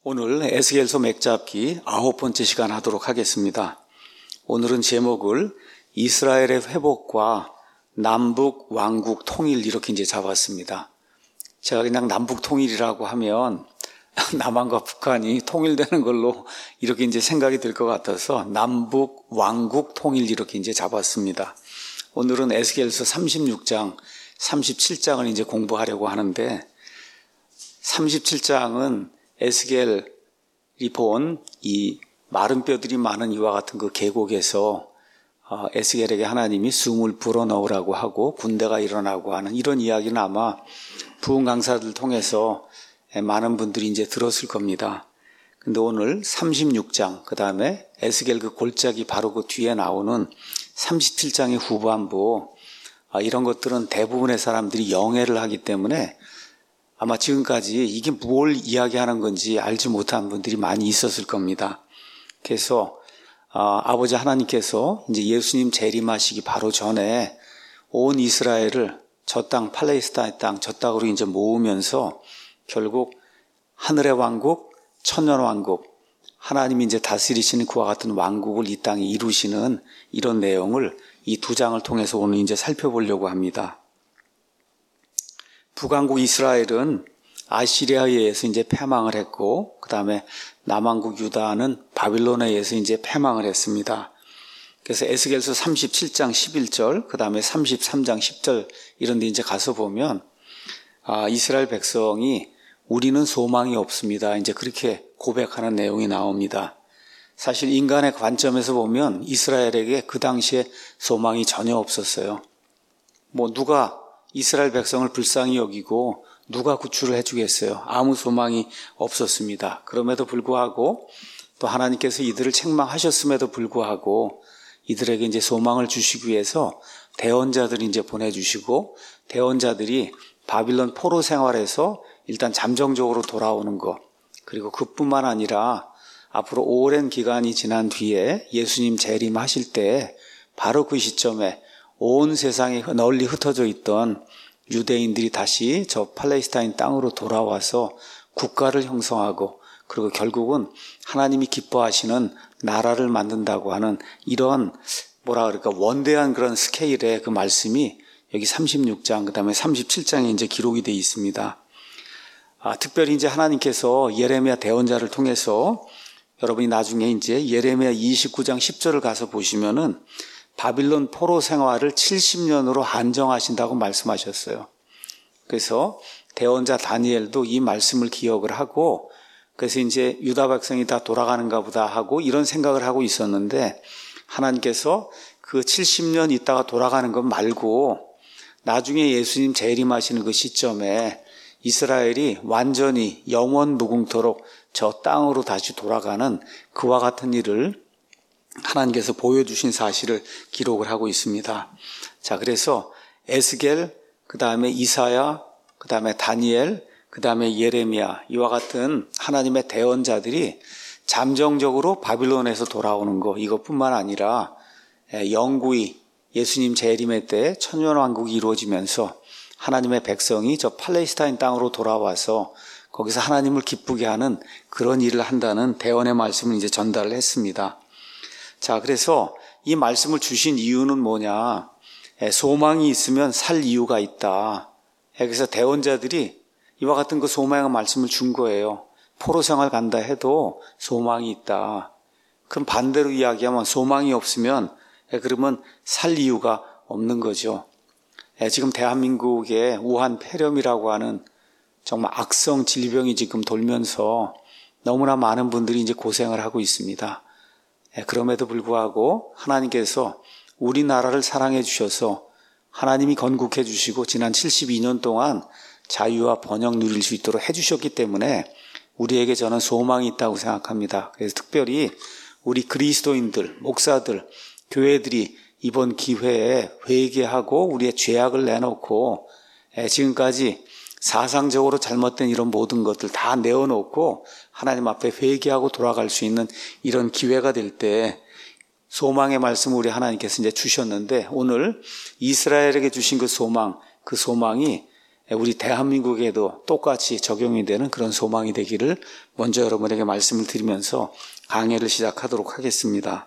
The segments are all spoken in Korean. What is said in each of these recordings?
오늘 에스겔서 맥잡기 9번째 시간 하도록 하겠습니다. 오늘은 제목을 이스라엘의 회복과 남북 왕국 통일 이렇게 이제 잡았습니다. 제가 그냥 남북 통일이라고 하면 남한과 북한이 통일되는 걸로 이렇게 이제 생각이 들 것 같아서 남북 왕국 통일 이렇게 이제 잡았습니다. 오늘은 에스겔서 36장, 37장을 이제 공부하려고 하는데 37장은 에스겔이 본 이 마른 뼈들이 많은 이와 같은 그 계곡에서 에스겔에게 하나님이 숨을 불어넣으라고 하고 군대가 일어나고 하는 이런 이야기는 아마 부흥 강사들 통해서 많은 분들이 이제 들었을 겁니다. 근데 오늘 36장, 그 다음에 에스겔 그 골짜기 바로 그 뒤에 나오는 37장의 후반부, 이런 것들은 대부분의 사람들이 영해를 하기 때문에 아마 지금까지 이게 뭘 이야기하는 건지 알지 못한 분들이 많이 있었을 겁니다. 그래서 아버지 하나님께서 이제 예수님 재림하시기 바로 전에 온 이스라엘을 저 땅, 팔레스타인 땅, 저 땅으로 이제 모으면서 결국 하늘의 왕국, 천년 왕국, 하나님이 이제 다스리시는 그와 같은 왕국을 이 땅에 이루시는 이런 내용을 이 두 장을 통해서 오늘 이제 살펴보려고 합니다. 북왕국 이스라엘은 아시리아에 의해서 이제 패망을 했고, 그 다음에 남왕국 유다는 바빌론에 의해서 이제 패망을 했습니다. 그래서 에스겔서 37장 11절, 그 다음에 33장 10절 이런 데 이제 가서 보면, 이스라엘 백성이 우리는 소망이 없습니다. 이제 그렇게 고백하는 내용이 나옵니다. 사실 인간의 관점에서 보면 이스라엘에게 그 당시에 소망이 전혀 없었어요. 누가 이스라엘 백성을 불쌍히 여기고 누가 구출을 해주겠어요? 아무 소망이 없었습니다. 그럼에도 불구하고 또 하나님께서 이들을 책망하셨음에도 불구하고 이들에게 이제 소망을 주시기 위해서 대언자들을 이제 보내주시고 대언자들이 바빌론 포로 생활에서 일단 잠정적으로 돌아오는 것, 그리고 그뿐만 아니라 앞으로 오랜 기간이 지난 뒤에 예수님 재림하실 때 바로 그 시점에 온 세상에 널리 흩어져 있던 유대인들이 다시 저 팔레스타인 땅으로 돌아와서 국가를 형성하고 그리고 결국은 하나님이 기뻐하시는 나라를 만든다고 하는 이런 원대한 그런 스케일의 그 말씀이 여기 36장 그다음에 37장에 이제 기록이 되어 있습니다. 특별히 이제 하나님께서 예레미야 대언자를 통해서 여러분이 나중에 이제 예레미야 29장 10절을 가서 보시면은 바빌론 포로 생활을 70년으로 한정하신다고 말씀하셨어요. 그래서 대언자 다니엘도 이 말씀을 기억을 하고 그래서 이제 유다 백성이 다 돌아가는가 보다 하고 이런 생각을 하고 있었는데 하나님께서 그 70년 있다가 돌아가는 것 말고 나중에 예수님 재림하시는 그 시점에 이스라엘이 완전히 영원 무궁토록 저 땅으로 다시 돌아가는 그와 같은 일을 하나님께서 보여주신 사실을 기록을 하고 있습니다. 자, 그래서 에스겔, 그 다음에 이사야, 그 다음에 다니엘, 그 다음에 예레미야 이와 같은 하나님의 대언자들이 잠정적으로 바빌론에서 돌아오는 거 이것뿐만 아니라 영구히 예수님 재림의 때 천년왕국이 이루어지면서 하나님의 백성이 저 팔레스타인 땅으로 돌아와서 거기서 하나님을 기쁘게 하는 그런 일을 한다는 대언의 말씀을 이제 전달을 했습니다. 자, 그래서 이 말씀을 주신 이유는 뭐냐? 소망이 있으면 살 이유가 있다. 그래서 대언자들이 이와 같은 그 소망의 말씀을 준 거예요. 포로 생활 간다 해도 소망이 있다. 그럼 반대로 이야기하면 소망이 없으면 그러면 살 이유가 없는 거죠. 지금 대한민국에 우한 폐렴이라고 하는 정말 악성 질병이 지금 돌면서 너무나 많은 분들이 이제 고생을 하고 있습니다. 그럼에도 불구하고 하나님께서 우리나라를 사랑해 주셔서 하나님이 건국해 주시고 지난 72년 동안 자유와 번영 누릴 수 있도록 해 주셨기 때문에 우리에게 저는 소망이 있다고 생각합니다. 그래서 특별히 우리 그리스도인들, 목사들, 교회들이 이번 기회에 회개하고 우리의 죄악을 내놓고 지금까지 사상적으로 잘못된 이런 모든 것들 다 내어놓고 하나님 앞에 회개하고 돌아갈 수 있는 이런 기회가 될 때 소망의 말씀을 우리 하나님께서 이제 주셨는데 오늘 이스라엘에게 주신 그 소망이 우리 대한민국에도 똑같이 적용이 되는 그런 소망이 되기를 먼저 여러분에게 말씀을 드리면서 강해를 시작하도록 하겠습니다.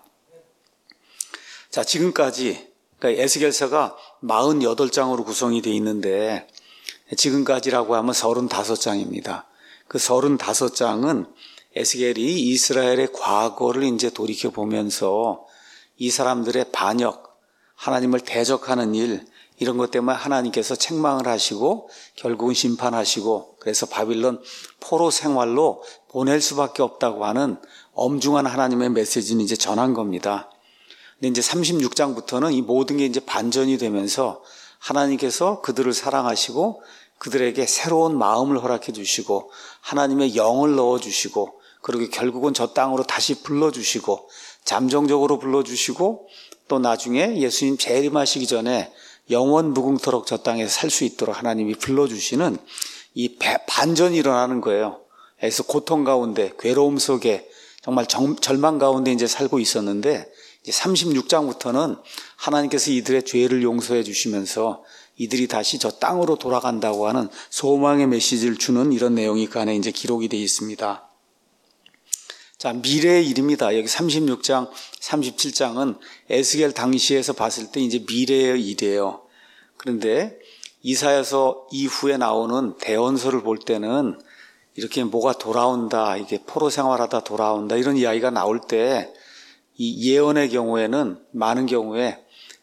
자, 지금까지 그러니까 에스겔서가 48장으로 구성이 되어 있는데 지금까지라고 하면 35장입니다. 그 35장은 에스겔이 이스라엘의 과거를 이제 돌이켜 보면서 이 사람들의 반역, 하나님을 대적하는 일, 이런 것 때문에 하나님께서 책망을 하시고 결국은 심판하시고 그래서 바빌론 포로 생활로 보낼 수밖에 없다고 하는 엄중한 하나님의 메시지는 이제 전한 겁니다. 근데 이제 36장부터는 이 모든 게 이제 반전이 되면서 하나님께서 그들을 사랑하시고 그들에게 새로운 마음을 허락해 주시고 하나님의 영을 넣어 주시고 그리고 결국은 저 땅으로 다시 불러주시고 잠정적으로 불러주시고 또 나중에 예수님 재림하시기 전에 영원 무궁토록 저 땅에서 살 수 있도록 하나님이 불러주시는 이 반전이 일어나는 거예요. 그래서 고통 가운데 괴로움 속에 정말 절망 가운데 이제 살고 있었는데 이제 36장부터는 하나님께서 이들의 죄를 용서해 주시면서 이들이 다시 저 땅으로 돌아간다고 하는 소망의 메시지를 주는 이런 내용이 그 안에 이제 기록이 되어 있습니다. 자, 미래의 일입니다. 여기 36장, 37장은 에스겔 당시에서 봤을 때 이제 미래의 일이에요. 그런데 이사야서 이후에 나오는 대언서를 볼 때는 이렇게 뭐가 돌아온다, 이게 포로 생활하다 돌아온다 이런 이야기가 나올 때 이 예언의 경우에는 많은 경우에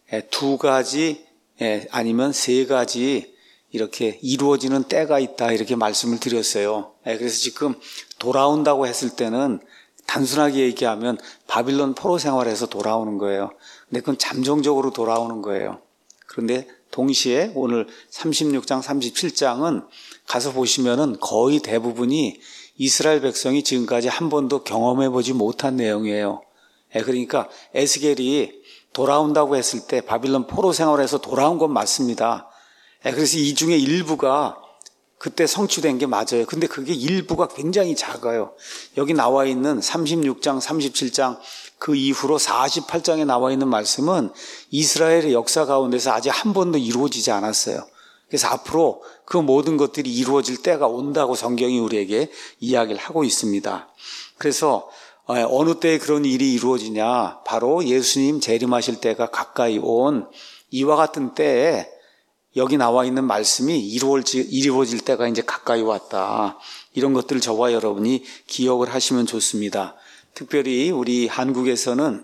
2가지 아니면 3가지 이렇게 이루어지는 때가 있다 이렇게 말씀을 드렸어요. 그래서 지금 돌아온다고 했을 때는 단순하게 얘기하면 바빌론 포로 생활에서 돌아오는 거예요. 근데 그건 잠정적으로 돌아오는 거예요. 그런데 동시에 오늘 36장, 37장은 가서 보시면은 거의 대부분이 이스라엘 백성이 지금까지 한 번도 경험해 보지 못한 내용이에요. 그러니까 에스겔이 돌아온다고 했을 때 바빌론 포로 생활에서 돌아온 건 맞습니다. 그래서 이 중에 일부가 그때 성취된 게 맞아요. 근데 그게 일부가 굉장히 작아요. 여기 나와 있는 36장, 37장 그 이후로 48장에 나와 있는 말씀은 이스라엘의 역사 가운데서 아직 한 번도 이루어지지 않았어요. 그래서 앞으로 그 모든 것들이 이루어질 때가 온다고 성경이 우리에게 이야기를 하고 있습니다. 그래서 어느 때에 그런 일이 이루어지냐? 바로 예수님 재림하실 때가 가까이 온 이와 같은 때에 여기 나와 있는 말씀이 이루어질 때가 이제 가까이 왔다. 이런 것들을 저와 여러분이 기억을 하시면 좋습니다. 특별히 우리 한국에서는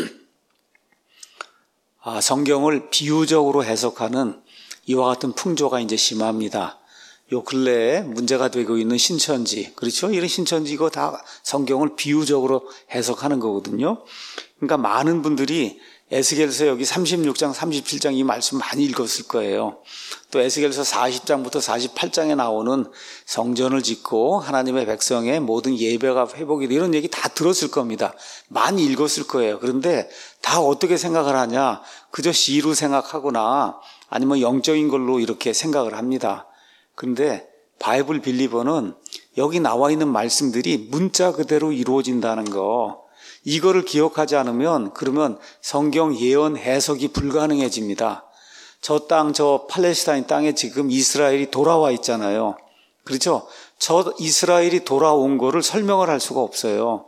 성경을 비유적으로 해석하는 이와 같은 풍조가 이제 심합니다. 요 근래에 문제가 되고 있는 신천지, 그렇죠? 이런 신천지 이거 다 성경을 비유적으로 해석하는 거거든요. 그러니까 많은 분들이 에스겔서 여기 36장, 37장 이 말씀 많이 읽었을 거예요. 또 에스겔서 40장부터 48장에 나오는 성전을 짓고 하나님의 백성의 모든 예배가 회복이 돼 이런 얘기 다 들었을 겁니다. 많이 읽었을 거예요. 그런데 다 어떻게 생각을 하냐? 그저 시로 생각하거나 아니면 영적인 걸로 이렇게 생각을 합니다. 그런데 바이블 빌리버는 여기 나와 있는 말씀들이 문자 그대로 이루어진다는 거, 이거를 기억하지 않으면 그러면 성경 예언 해석이 불가능해집니다. 저 땅, 저 팔레스타인 땅에 지금 이스라엘이 돌아와 있잖아요. 그렇죠? 저 이스라엘이 돌아온 거를 설명을 할 수가 없어요.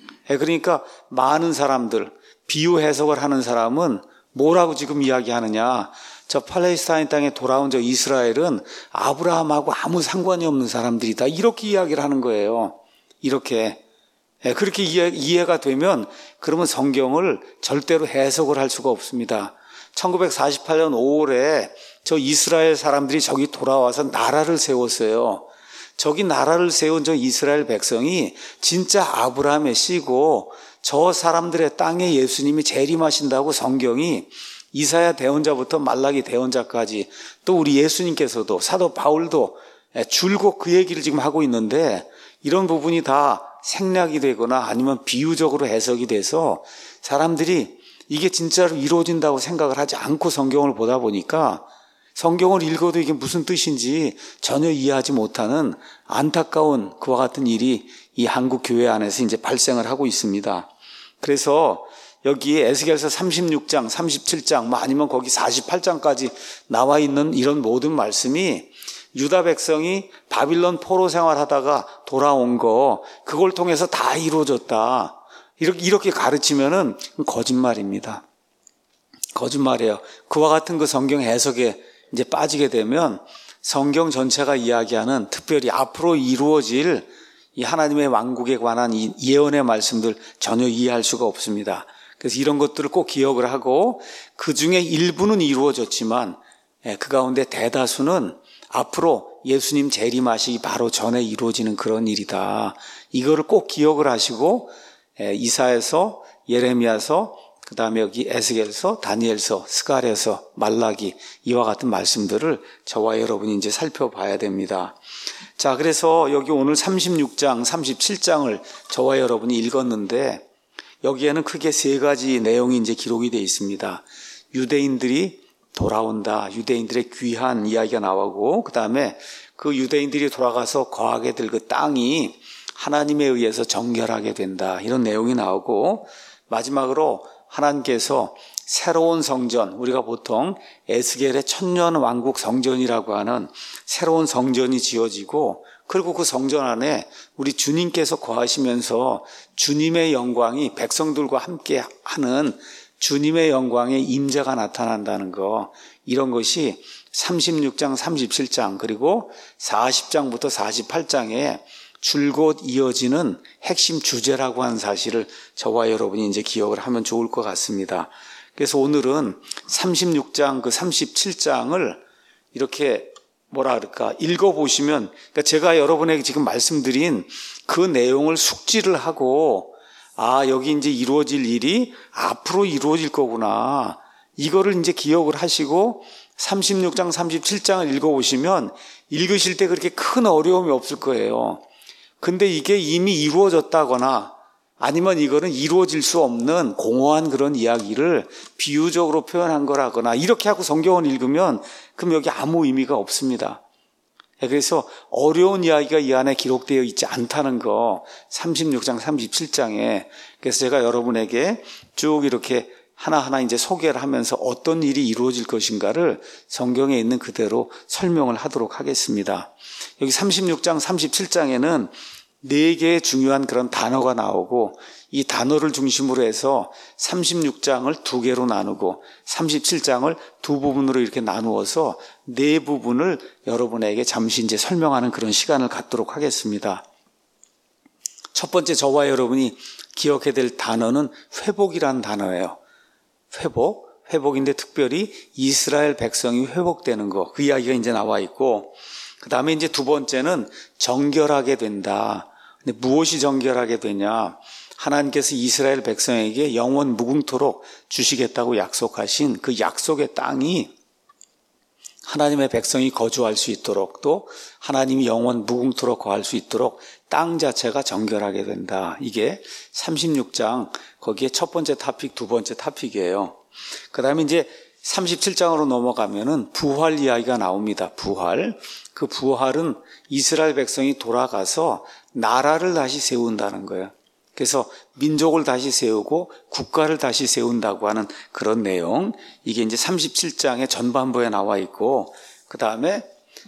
그러니까 많은 사람들, 비유 해석을 하는 사람은 뭐라고 지금 이야기하느냐? 저 팔레스타인 땅에 돌아온 저 이스라엘은 아브라함하고 아무 상관이 없는 사람들이다. 이렇게 이야기를 하는 거예요. 이렇게. 그렇게 이해가 되면 그러면 성경을 절대로 해석을 할 수가 없습니다. 1948년 5월에 저 이스라엘 사람들이 저기 돌아와서 나라를 세웠어요. 저기 나라를 세운 저 이스라엘 백성이 진짜 아브라함의 씨고 저 사람들의 땅에 예수님이 재림하신다고 성경이 이사야 대언자부터 말라기 대언자까지 또 우리 예수님께서도 사도 바울도 줄곧 그 얘기를 지금 하고 있는데 이런 부분이 다 생략이 되거나 아니면 비유적으로 해석이 돼서 사람들이 이게 진짜로 이루어진다고 생각을 하지 않고 성경을 보다 보니까 성경을 읽어도 이게 무슨 뜻인지 전혀 이해하지 못하는 안타까운 그와 같은 일이 이 한국 교회 안에서 이제 발생을 하고 있습니다. 그래서 여기 에스겔서 36장, 37장, 아니면 거기 48장까지 나와 있는 이런 모든 말씀이 유다 백성이 바빌론 포로 생활하다가 돌아온 거 그걸 통해서 다 이루어졌다. 이렇게 가르치면은 거짓말입니다. 거짓말이에요. 그와 같은 그 성경 해석에 이제 빠지게 되면 성경 전체가 이야기하는 특별히 앞으로 이루어질 이 하나님의 왕국에 관한 이 예언의 말씀들 전혀 이해할 수가 없습니다. 그래서 이런 것들을 꼭 기억을 하고 그 중에 일부는 이루어졌지만 그 가운데 대다수는 앞으로 예수님 재림하시기 바로 전에 이루어지는 그런 일이다. 이거를 꼭 기억을 하시고 이사야서, 예레미야서, 그 다음에 여기 에스겔서, 다니엘서, 스가랴서, 말라기 이와 같은 말씀들을 저와 여러분이 이제 살펴봐야 됩니다. 자, 그래서 여기 오늘 36장, 37장을 저와 여러분이 읽었는데 여기에는 크게 세 가지 내용이 이제 기록이 되어 있습니다. 유대인들이 돌아온다. 유대인들의 귀한 이야기가 나오고 그 다음에 그 유대인들이 돌아가서 거하게 될 그 땅이 하나님에 의해서 정결하게 된다. 이런 내용이 나오고 마지막으로 하나님께서 새로운 성전, 우리가 보통 에스겔의 천년 왕국 성전이라고 하는 새로운 성전이 지어지고 그리고 그 성전 안에 우리 주님께서 거하시면서 주님의 영광이 백성들과 함께 하는 주님의 영광의 임재가 나타난다는 거, 이런 것이 36장, 37장 그리고 40장부터 48장에 줄곧 이어지는 핵심 주제라고 하는 사실을 저와 여러분이 이제 기억을 하면 좋을 것 같습니다. 그래서 오늘은 36장, 그 37장을 이렇게 읽어보시면, 그러니까 제가 여러분에게 지금 말씀드린 그 내용을 숙지를 하고, 여기 이제 이루어질 일이 앞으로 이루어질 거구나. 이거를 이제 기억을 하시고 36장, 37장을 읽어보시면 읽으실 때 그렇게 큰 어려움이 없을 거예요. 근데 이게 이미 이루어졌다거나 아니면 이거는 이루어질 수 없는 공허한 그런 이야기를 비유적으로 표현한 거라거나 이렇게 하고 성경을 읽으면 그럼 여기 아무 의미가 없습니다. 그래서 어려운 이야기가 이 안에 기록되어 있지 않다는 거 36장, 37장에 그래서 제가 여러분에게 쭉 이렇게 하나하나 이제 소개를 하면서 어떤 일이 이루어질 것인가를 성경에 있는 그대로 설명을 하도록 하겠습니다. 여기 36장, 37장에는 4개의 중요한 그런 단어가 나오고 이 단어를 중심으로 해서 36장을 2개로 나누고 37장을 2부분으로 이렇게 나누어서 4부분을 여러분에게 잠시 이제 설명하는 그런 시간을 갖도록 하겠습니다. 첫 번째 저와 여러분이 기억해야 될 단어는 회복이라는 단어예요. 회복인데 특별히 이스라엘 백성이 회복되는 거, 그 이야기가 이제 나와 있고, 그 다음에 이제 두 번째는 정결하게 된다. 근데 무엇이 정결하게 되냐? 하나님께서 이스라엘 백성에게 영원 무궁토록 주시겠다고 약속하신 그 약속의 땅이 하나님의 백성이 거주할 수 있도록, 또 하나님이 영원 무궁토록 거할 수 있도록 땅 자체가 정결하게 된다. 이게 36장 거기에 첫 번째 토픽, 두 번째 토픽이에요. 그 다음에 이제 37장으로 넘어가면은 부활 이야기가 나옵니다. 부활. 그 부활은 이스라엘 백성이 돌아가서 나라를 다시 세운다는 거예요. 그래서 민족을 다시 세우고 국가를 다시 세운다고 하는 그런 내용. 이게 이제 37장의 전반부에 나와 있고, 그 다음에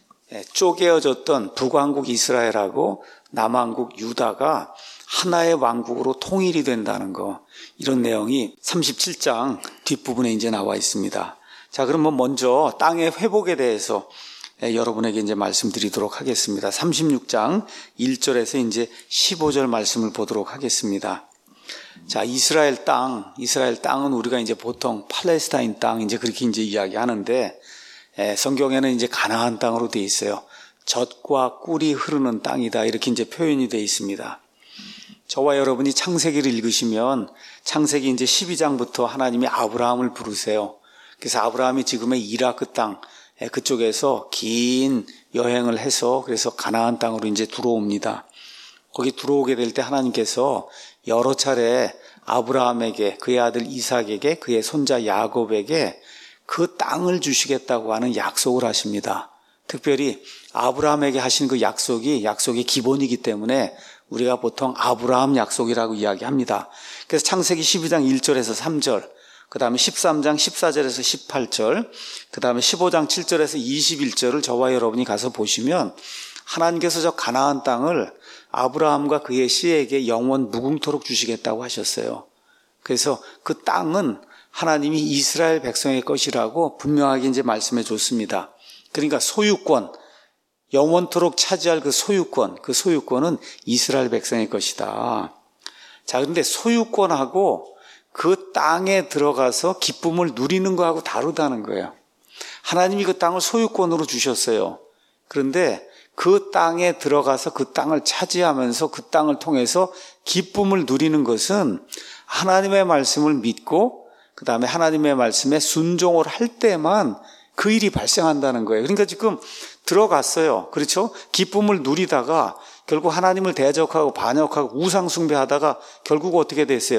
쪼개어졌던 북왕국 이스라엘하고 남왕국 유다가 하나의 왕국으로 통일이 된다는 거. 이런 내용이 37장 뒷부분에 이제 나와 있습니다. 자, 그러면 먼저 땅의 회복에 대해서 여러분에게 이제 말씀드리도록 하겠습니다. 36장 1절에서 이제 15절 말씀을 보도록 하겠습니다. 자, 이스라엘 땅은 우리가 이제 보통 팔레스타인 땅 이제 그렇게 이제 이야기하는데, 성경에는 이제 가나안 땅으로 되어 있어요. 젖과 꿀이 흐르는 땅이다. 이렇게 이제 표현이 되어 있습니다. 저와 여러분이 창세기를 읽으시면 창세기 이제 12장부터 하나님이 아브라함을 부르세요. 그래서 아브라함이 지금의 이라크 땅, 그쪽에서 긴 여행을 해서 그래서 가나안 땅으로 이제 들어옵니다. 거기 들어오게 될 때 하나님께서 여러 차례 아브라함에게, 그의 아들 이삭에게, 그의 손자 야곱에게 그 땅을 주시겠다고 하는 약속을 하십니다. 특별히 아브라함에게 하신 그 약속이 기본이기 때문에 우리가 보통 아브라함 약속이라고 이야기합니다. 그래서 창세기 12장 1절에서 3절, 그 다음에 13장 14절에서 18절, 그 다음에 15장 7절에서 21절을 저와 여러분이 가서 보시면 하나님께서 저 가나안 땅을 아브라함과 그의 씨에게 영원 무궁토록 주시겠다고 하셨어요. 그래서 그 땅은 하나님이 이스라엘 백성의 것이라고 분명하게 이제 말씀해 줬습니다. 그러니까 소유권, 영원토록 차지할 그 소유권은 이스라엘 백성의 것이다. 자, 그런데 소유권하고 그 땅에 들어가서 기쁨을 누리는 거하고 다르다는 거예요. 하나님이 그 땅을 소유권으로 주셨어요. 그런데 그 땅에 들어가서 그 땅을 차지하면서 그 땅을 통해서 기쁨을 누리는 것은 하나님의 말씀을 믿고 그 다음에 하나님의 말씀에 순종을 할 때만 그 일이 발생한다는 거예요. 그러니까 지금 들어갔어요. 그렇죠? 기쁨을 누리다가 결국 하나님을 대적하고 반역하고 우상 숭배하다가 결국 어떻게 됐어요?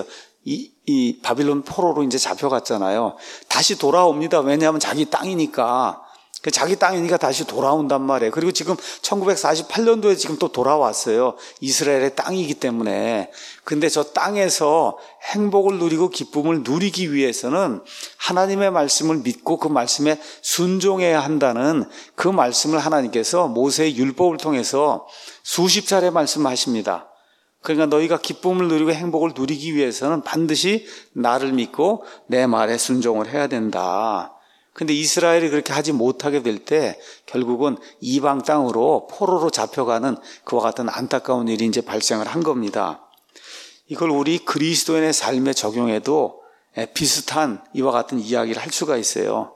이 바빌론 포로로 이제 잡혀갔잖아요. 다시 돌아옵니다. 왜냐하면 자기 땅이니까. 자기 땅이니까 다시 돌아온단 말이에요. 그리고 지금 1948년도에 지금 또 돌아왔어요. 이스라엘의 땅이기 때문에. 근데 저 땅에서 행복을 누리고 기쁨을 누리기 위해서는 하나님의 말씀을 믿고 그 말씀에 순종해야 한다는 그 말씀을 하나님께서 모세의 율법을 통해서 수십 차례 말씀하십니다. 그러니까 너희가 기쁨을 누리고 행복을 누리기 위해서는 반드시 나를 믿고 내 말에 순종을 해야 된다. 근데 이스라엘이 그렇게 하지 못하게 될 때 결국은 이방 땅으로 포로로 잡혀가는 그와 같은 안타까운 일이 이제 발생을 한 겁니다. 이걸 우리 그리스도인의 삶에 적용해도 비슷한 이와 같은 이야기를 할 수가 있어요.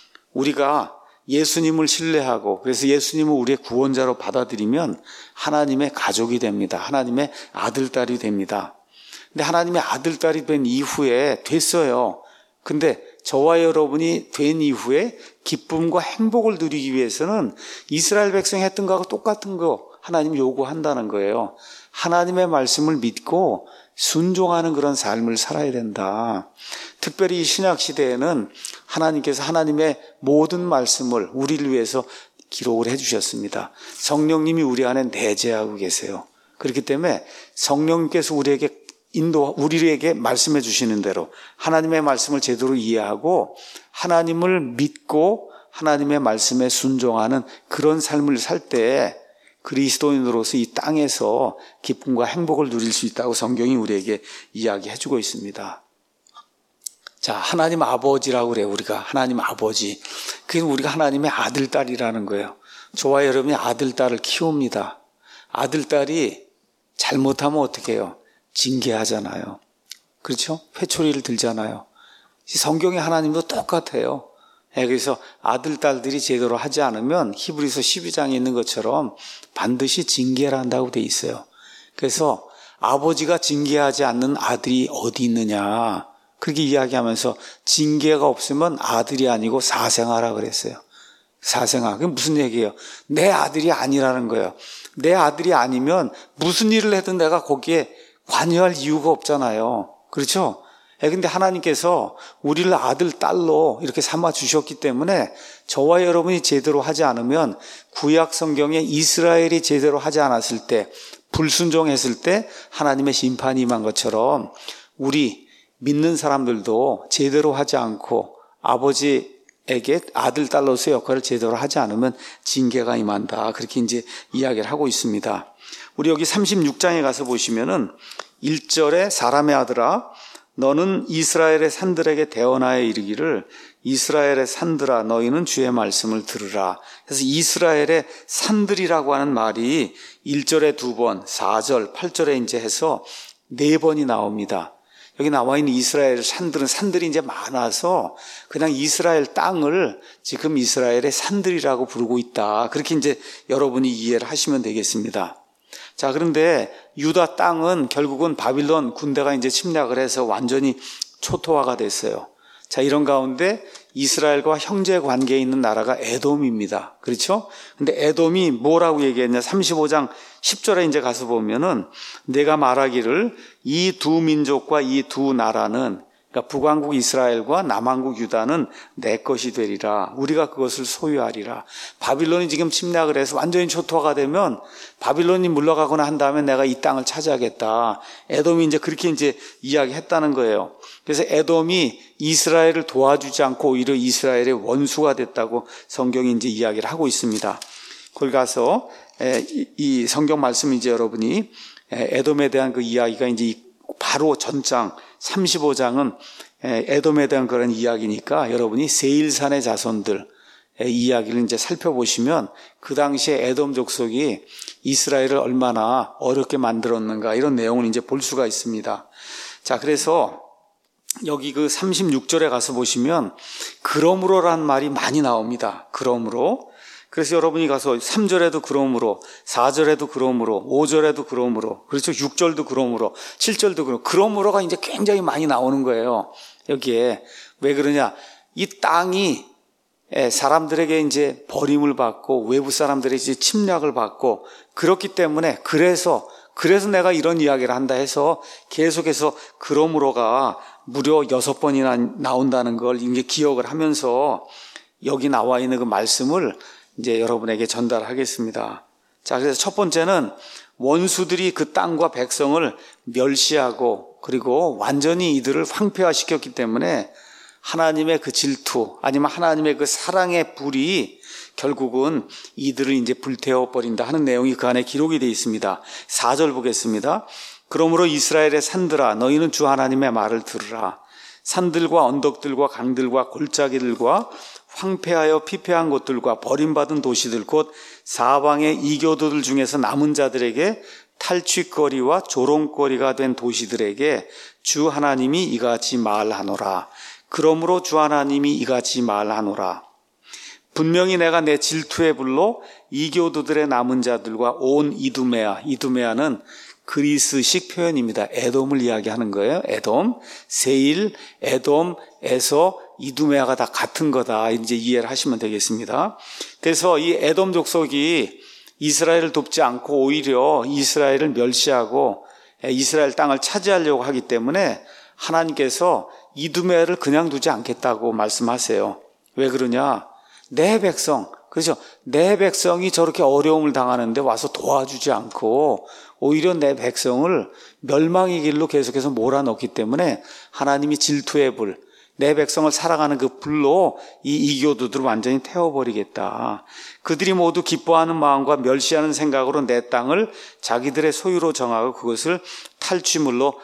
우리가 예수님을 신뢰하고 그래서 예수님을 우리의 구원자로 받아들이면 하나님의 가족이 됩니다. 하나님의 아들, 딸이 됩니다. 근데 하나님의 아들, 딸이 된 이후에 됐어요. 근데 저와 여러분이 된 이후에 기쁨과 행복을 누리기 위해서는 이스라엘 백성이 했던 거하고 똑같은 거 하나님이 요구한다는 거예요. 하나님의 말씀을 믿고 순종하는 그런 삶을 살아야 된다. 특별히 이 신약 시대에는 하나님께서 하나님의 모든 말씀을 우리를 위해서 기록을 해주셨습니다. 성령님이 우리 안에 내재하고 계세요. 그렇기 때문에 성령님께서 우리에게 말씀해 주시는 대로 하나님의 말씀을 제대로 이해하고 하나님을 믿고 하나님의 말씀에 순종하는 그런 삶을 살 때 그리스도인으로서 이 땅에서 기쁨과 행복을 누릴 수 있다고 성경이 우리에게 이야기해 주고 있습니다. 자, 하나님 아버지라고 그래요. 우리가 하나님 아버지. 그게 우리가 하나님의 아들, 딸이라는 거예요. 저와 여러분이 아들, 딸을 키웁니다. 아들, 딸이 잘못하면 어떻게 해요? 징계하잖아요. 그렇죠? 회초리를 들잖아요. 성경의 하나님도 똑같아요. 그래서 아들, 딸들이 제대로 하지 않으면 히브리서 12장에 있는 것처럼 반드시 징계를 한다고 돼 있어요. 그래서 아버지가 징계하지 않는 아들이 어디 있느냐 그렇게 이야기하면서 징계가 없으면 아들이 아니고 사생아라 그랬어요. 사생아. 그게 무슨 얘기예요? 내 아들이 아니라는 거예요. 내 아들이 아니면 무슨 일을 해도 내가 거기에 관여할 이유가 없잖아요. 그렇죠? 근데 하나님께서 우리를 아들, 딸로 이렇게 삼아 주셨기 때문에 저와 여러분이 제대로 하지 않으면 구약 성경에 이스라엘이 제대로 하지 않았을 때, 불순종했을 때 하나님의 심판이 임한 것처럼 우리 믿는 사람들도 제대로 하지 않고 아버지에게 아들, 딸로서의 역할을 제대로 하지 않으면 징계가 임한다. 그렇게 이제 이야기를 하고 있습니다. 우리 여기 36장에 가서 보시면은 1절에 사람의 아들아 너는 이스라엘의 산들에게 대언하여 이르기를 이스라엘의 산들아 너희는 주의 말씀을 들으라. 그래서 이스라엘의 산들이라고 하는 말이 1절에 2번, 4절, 8절에 이제 해서 4번이 나옵니다. 여기 나와 있는 이스라엘 산들이 이제 많아서 그냥 이스라엘 땅을 지금 이스라엘의 산들이라고 부르고 있다. 그렇게 이제 여러분이 이해를 하시면 되겠습니다. 자, 그런데 유다 땅은 결국은 바빌론 군대가 이제 침략을 해서 완전히 초토화가 됐어요. 자, 이런 가운데 이스라엘과 형제 관계에 있는 나라가 에돔입니다. 그렇죠? 근데 에돔이 뭐라고 얘기했냐? 35장 10절에 이제 가서 보면은 내가 말하기를 이 두 민족과 이 두 나라는 그러니까 북왕국 이스라엘과 남왕국 유다는 내 것이 되리라. 우리가 그것을 소유하리라. 바빌론이 지금 침략을 해서 완전히 초토화가 되면 바빌론이 물러가거나 한 다음에 내가 이 땅을 차지하겠다. 에돔이 이제 그렇게 이제 이야기했다는 거예요. 그래서 에돔이 이스라엘을 도와주지 않고 오히려 이스라엘의 원수가 됐다고 성경이 이제 이야기를 하고 있습니다. 거기 가서 이 성경 말씀 이제 여러분이 에돔에 대한 그 이야기가 이제 바로 전장 35장은 에돔에 대한 그런 이야기니까 여러분이 세일산의 자손들의 이야기를 이제 살펴보시면 그 당시에 에돔 족속이 이스라엘을 얼마나 어렵게 만들었는가 이런 내용을 이제 볼 수가 있습니다. 자, 그래서 여기 그 36절에 가서 보시면 그러므로란 말이 많이 나옵니다. 그러므로. 그래서 여러분이 가서 3절에도 그러므로, 4절에도 그러므로, 5절에도 그러므로, 그렇죠? 6절도 그러므로, 7절도 그러므로가 이제 굉장히 많이 나오는 거예요. 여기에. 왜 그러냐? 이 땅이 사람들에게 이제 버림을 받고 외부 사람들의 이제 침략을 받고 그렇기 때문에 그래서 내가 이런 이야기를 한다 해서 계속해서 그러므로가 무려 6번이나 나온다는 걸 이제 기억을 하면서 여기 나와 있는 그 말씀을 이제 여러분에게 전달하겠습니다. 자, 그래서 첫 번째는 원수들이 그 땅과 백성을 멸시하고 그리고 완전히 이들을 황폐화시켰기 때문에 하나님의 그 질투 아니면 하나님의 그 사랑의 불이 결국은 이들을 이제 불태워버린다 하는 내용이 그 안에 기록이 되어 있습니다. 4절 보겠습니다. 그러므로 이스라엘의 산들아 너희는 주 하나님의 말을 들으라. 산들과 언덕들과 강들과 골짜기들과 황폐하여 피폐한 곳들과 버림받은 도시들 곧 사방의 이교도들 중에서 남은 자들에게 탈취거리와 조롱거리가 된 도시들에게 주 하나님이 이같이 말하노라. 그러므로 주 하나님이 이같이 말하노라. 분명히 내가 내 질투의 불로 이교도들의 남은 자들과 온 이두메아는 그리스식 표현입니다. 에돔을 이야기하는 거예요. 에돔, 세일, 에돔, 에서, 이두메아가 다 같은 거다. 이제 이해를 하시면 되겠습니다. 그래서 이 에돔 족속이 이스라엘을 돕지 않고 오히려 이스라엘을 멸시하고 이스라엘 땅을 차지하려고 하기 때문에 하나님께서 이두메아를 그냥 두지 않겠다고 말씀하세요. 왜 그러냐? 내 백성, 그렇죠? 내 백성이 저렇게 어려움을 당하는데 와서 도와주지 않고 오히려 내 백성을 멸망의 길로 계속해서 몰아넣기 때문에 하나님이 질투의 불, 내 백성을 살아가는 그 불로 이 이교도들을 완전히 태워버리겠다. 그들이 모두 기뻐하는 마음과 멸시하는 생각으로 내 땅을 자기들의 소유로 정하고 그것을 탈취물로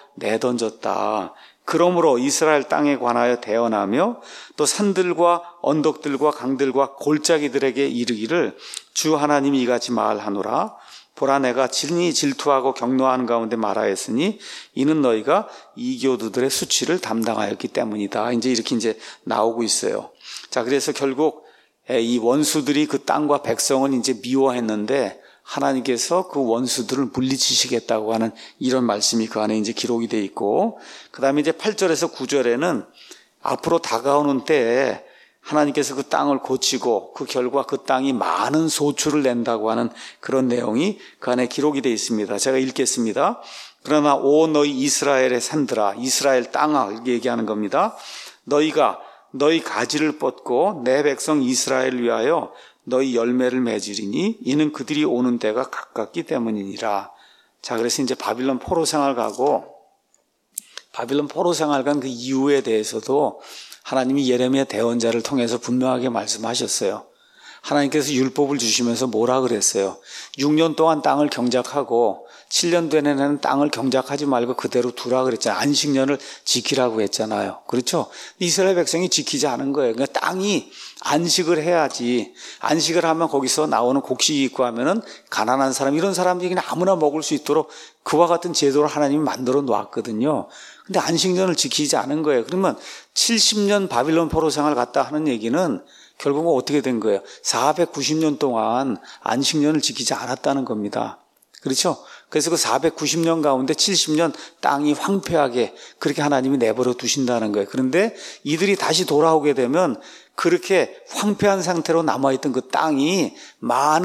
내던졌다. 그러므로 이스라엘 땅에 관하여 대언하며 또 산들과 언덕들과 강들과 골짜기들에게 이르기를 주 하나님이 이같이 말하노라. 보라 내가 진히 질투하고 경노하는 가운데 말하였으니 이는 너희가 이교도들의 수치를 담당하였기 때문이다. 이제 이렇게 이제 나오고 있어요. 자, 그래서 결국 이 원수들이 그 땅과 백성은 이제 미워했는데 하나님께서 그 원수들을 물리치시겠다고 하는 이런 말씀이 그 안에 이제 기록이 되어 있고, 그 다음에 이제 8절에서 9절에는 앞으로 다가오는 때에 하나님께서 그 땅을 고치고 그 결과 그 땅이 많은 소출을 낸다고 하는 그런 내용이 그 안에 기록이 되어 있습니다. 제가 읽겠습니다. 그러나 오 너희 이스라엘의 산들아, 이스라엘 땅아, 이렇게 얘기하는 겁니다. 너희가 너희 가지를 뻗고 내 백성 이스라엘을 위하여 너희 열매를 맺으리니 이는 그들이 오는 때가 가깝기 때문이니라. 자, 그래서 이제 바빌론 포로 생활 가고 바빌론 포로 생활 간 그 이유에 대해서도 하나님이 예레미야 대언자를 통해서 분명하게 말씀하셨어요. 하나님께서 율법을 주시면서 뭐라 그랬어요? 6년 동안 땅을 경작하고 7년 된 해는 땅을 경작하지 말고 그대로 두라 그랬잖아요. 안식년을 지키라고 했잖아요. 그렇죠? 이스라엘 백성이 지키지 않은 거예요. 그러니까 땅이 안식을 해야지. 안식을 하면 거기서 나오는 곡식이 있고 하면은 가난한 사람, 이런 사람들이 그냥 아무나 먹을 수 있도록 그와 같은 제도를 하나님이 만들어 놓았거든요. 근데 안식년을 지키지 않은 거예요. 그러면 70년 바빌론 포로 생활 갔다 하는 얘기는 결국은 어떻게 된 거예요? 490년 동안 안식년을 지키지 않았다는 겁니다. 그렇죠? 그래서 그 490년 가운데 70년 땅이 황폐하게 그렇게 하나님이 내버려 두신다는 거예요. 그런데 이들이 다시 돌아오게 되면 그렇게 황폐한 상태로 남아있던 그 땅이 많은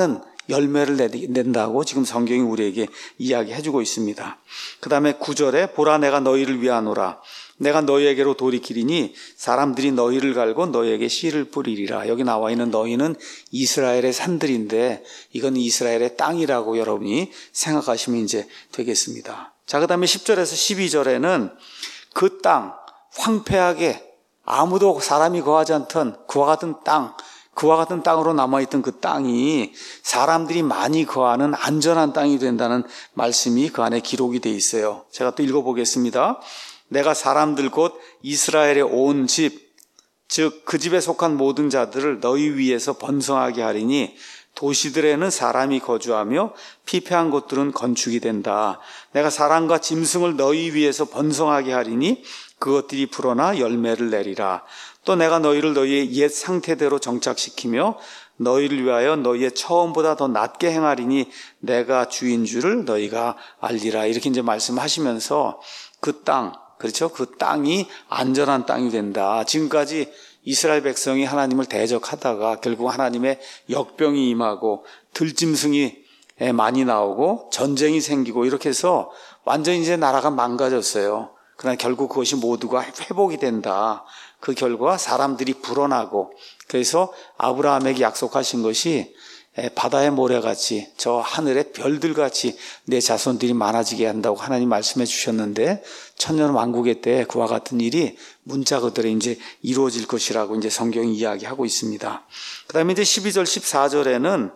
열매를 낸다고 지금 성경이 우리에게 이야기해주고 있습니다. 그 다음에 9절에 보라 내가 너희를 위하노라. 내가 너희에게로 돌이키리니 사람들이 너희를 갈고 너희에게 씨를 뿌리리라. 여기 나와 있는 너희는 이스라엘의 산들인데 이건 이스라엘의 땅이라고 여러분이 생각하시면 이제 되겠습니다. 자, 그 다음에 10절에서 12절에는 그 땅, 황폐하게 아무도 사람이 거하지 않던 그와 같은 땅, 그와 같은 땅으로 남아있던 그 땅이 사람들이 많이 거하는 안전한 땅이 된다는 말씀이 그 안에 기록이 돼 있어요. 제가 또 읽어보겠습니다. 내가 사람들 곧 이스라엘의 온 집, 즉 그 집에 속한 모든 자들을 너희 위에서 번성하게 하리니 도시들에는 사람이 거주하며 피폐한 곳들은 건축이 된다. 내가 사람과 짐승을 너희 위에서 번성하게 하리니 그것들이 불어나 열매를 내리라. 또 내가 너희를 너희의 옛 상태대로 정착시키며 너희를 위하여 너희의 처음보다 더 낮게 행하리니 내가 주인 줄을 너희가 알리라. 이렇게 이제 말씀하시면서 그 땅, 그렇죠? 그 땅이 안전한 땅이 된다. 지금까지 이스라엘 백성이 하나님을 대적하다가 결국 하나님의 역병이 임하고 들짐승이 많이 나오고 전쟁이 생기고 이렇게 해서 완전히 이제 나라가 망가졌어요. 그러나 결국 그것이 모두가 회복이 된다. 그 결과 사람들이 불어나고 그래서 아브라함에게 약속하신 것이 바다의 모래같이 저 하늘의 별들같이 내 자손들이 많아지게 한다고 하나님 말씀해 주셨는데 천년 왕국의 때 그와 같은 일이 문자 그대로 이제 이루어질 것이라고 이제 성경이 이야기하고 있습니다. 그 다음에 이제 12절 14절에는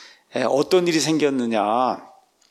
어떤 일이 생겼느냐.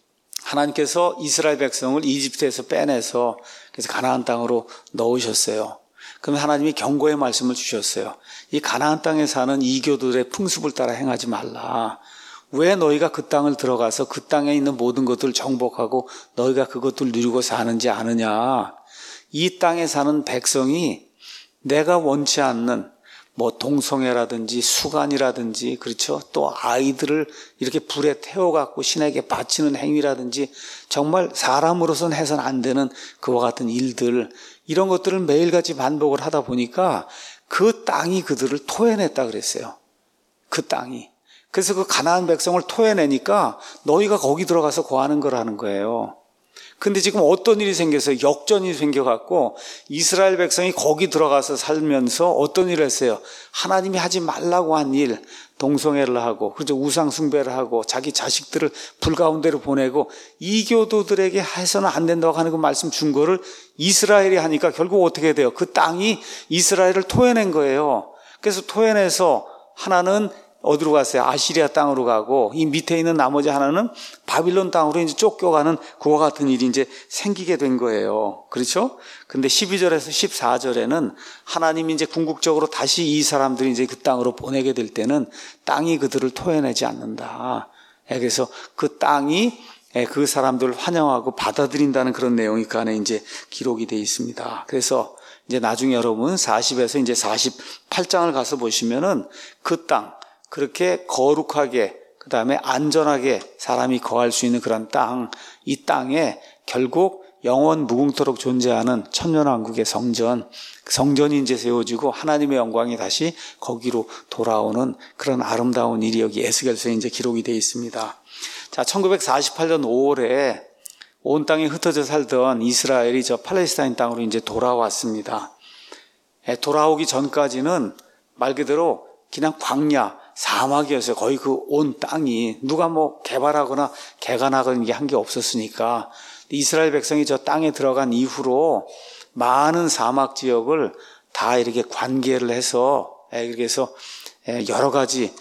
하나님께서 이스라엘 백성을 이집트에서 빼내서 그래서 가나안 땅으로 넣으셨어요. 그러면 하나님이 경고의 말씀을 주셨어요. 이 가나안 땅에 사는 이교도들의 풍습을 따라 행하지 말라. 왜 너희가 그 땅을 들어가서 그 땅에 있는 모든 것들을 정복하고 너희가 그것들을 누리고 사는지 아느냐. 이 땅에 사는 백성이 내가 원치 않는 뭐 동성애라든지 수간이라든지 그렇죠. 또 아이들을 이렇게 불에 태워갖고 신에게 바치는 행위라든지 정말 사람으로서는 해서는 안 되는 그와 같은 일들 이런 것들을 매일같이 반복을 하다 보니까 그 땅이 그들을 토해냈다 그랬어요. 그 땅이. 그래서 그 가나안 백성을 토해내니까 너희가 거기 들어가서 거하는 거라는 거예요. 근데 지금 어떤 일이 생겨서 역전이 생겨갖고 이스라엘 백성이 거기 들어가서 살면서 어떤 일을 했어요? 하나님이 하지 말라고 한 일, 동성애를 하고, 그렇죠? 우상 숭배를 하고, 자기 자식들을 불 가운데로 보내고, 이교도들에게 해서는 안 된다고 하는 그 말씀 준 거를 이스라엘이 하니까 결국 어떻게 돼요? 그 땅이 이스라엘을 토해낸 거예요. 그래서 토해내서 하나는 어디로 갔어요? 아시리아 땅으로 가고 이 밑에 있는 나머지 하나는 바빌론 땅으로 이제 쫓겨가는 그와 같은 일이 이제 생기게 된 거예요. 그렇죠? 근데 12절에서 14절에는 하나님이 이제 궁극적으로 다시 이 사람들이 이제 그 땅으로 보내게 될 때는 땅이 그들을 토해내지 않는다. 그래서 그 땅이 그 사람들을 환영하고 받아들인다는 그런 내용이 그 안에 이제 기록이 되어 있습니다. 그래서 이제 나중에 여러분 40에서 이제 48장을 가서 보시면은 그 땅, 그렇게 거룩하게 그다음에 안전하게 사람이 거할 수 있는 그런 땅, 이 땅에 결국 영원 무궁토록 존재하는 천년왕국의 성전이 이제 세워지고 하나님의 영광이 다시 거기로 돌아오는 그런 아름다운 일이 여기 에스겔서에 이제 기록이 되어 있습니다. 자, 1948년 5월에 온 땅에 흩어져 살던 이스라엘이 저 팔레스타인 땅으로 이제 돌아왔습니다. 돌아오기 전까지는 말 그대로 그냥 광야, 사막이었어요. 거의 그 온 땅이 누가 뭐 개발하거나 개간하거나 한 게 없었으니까 이스라엘 백성이 저 땅에 들어간 이후로 많은 사막 지역을 다 이렇게 관계를 해서 이렇게 해서 여러 가지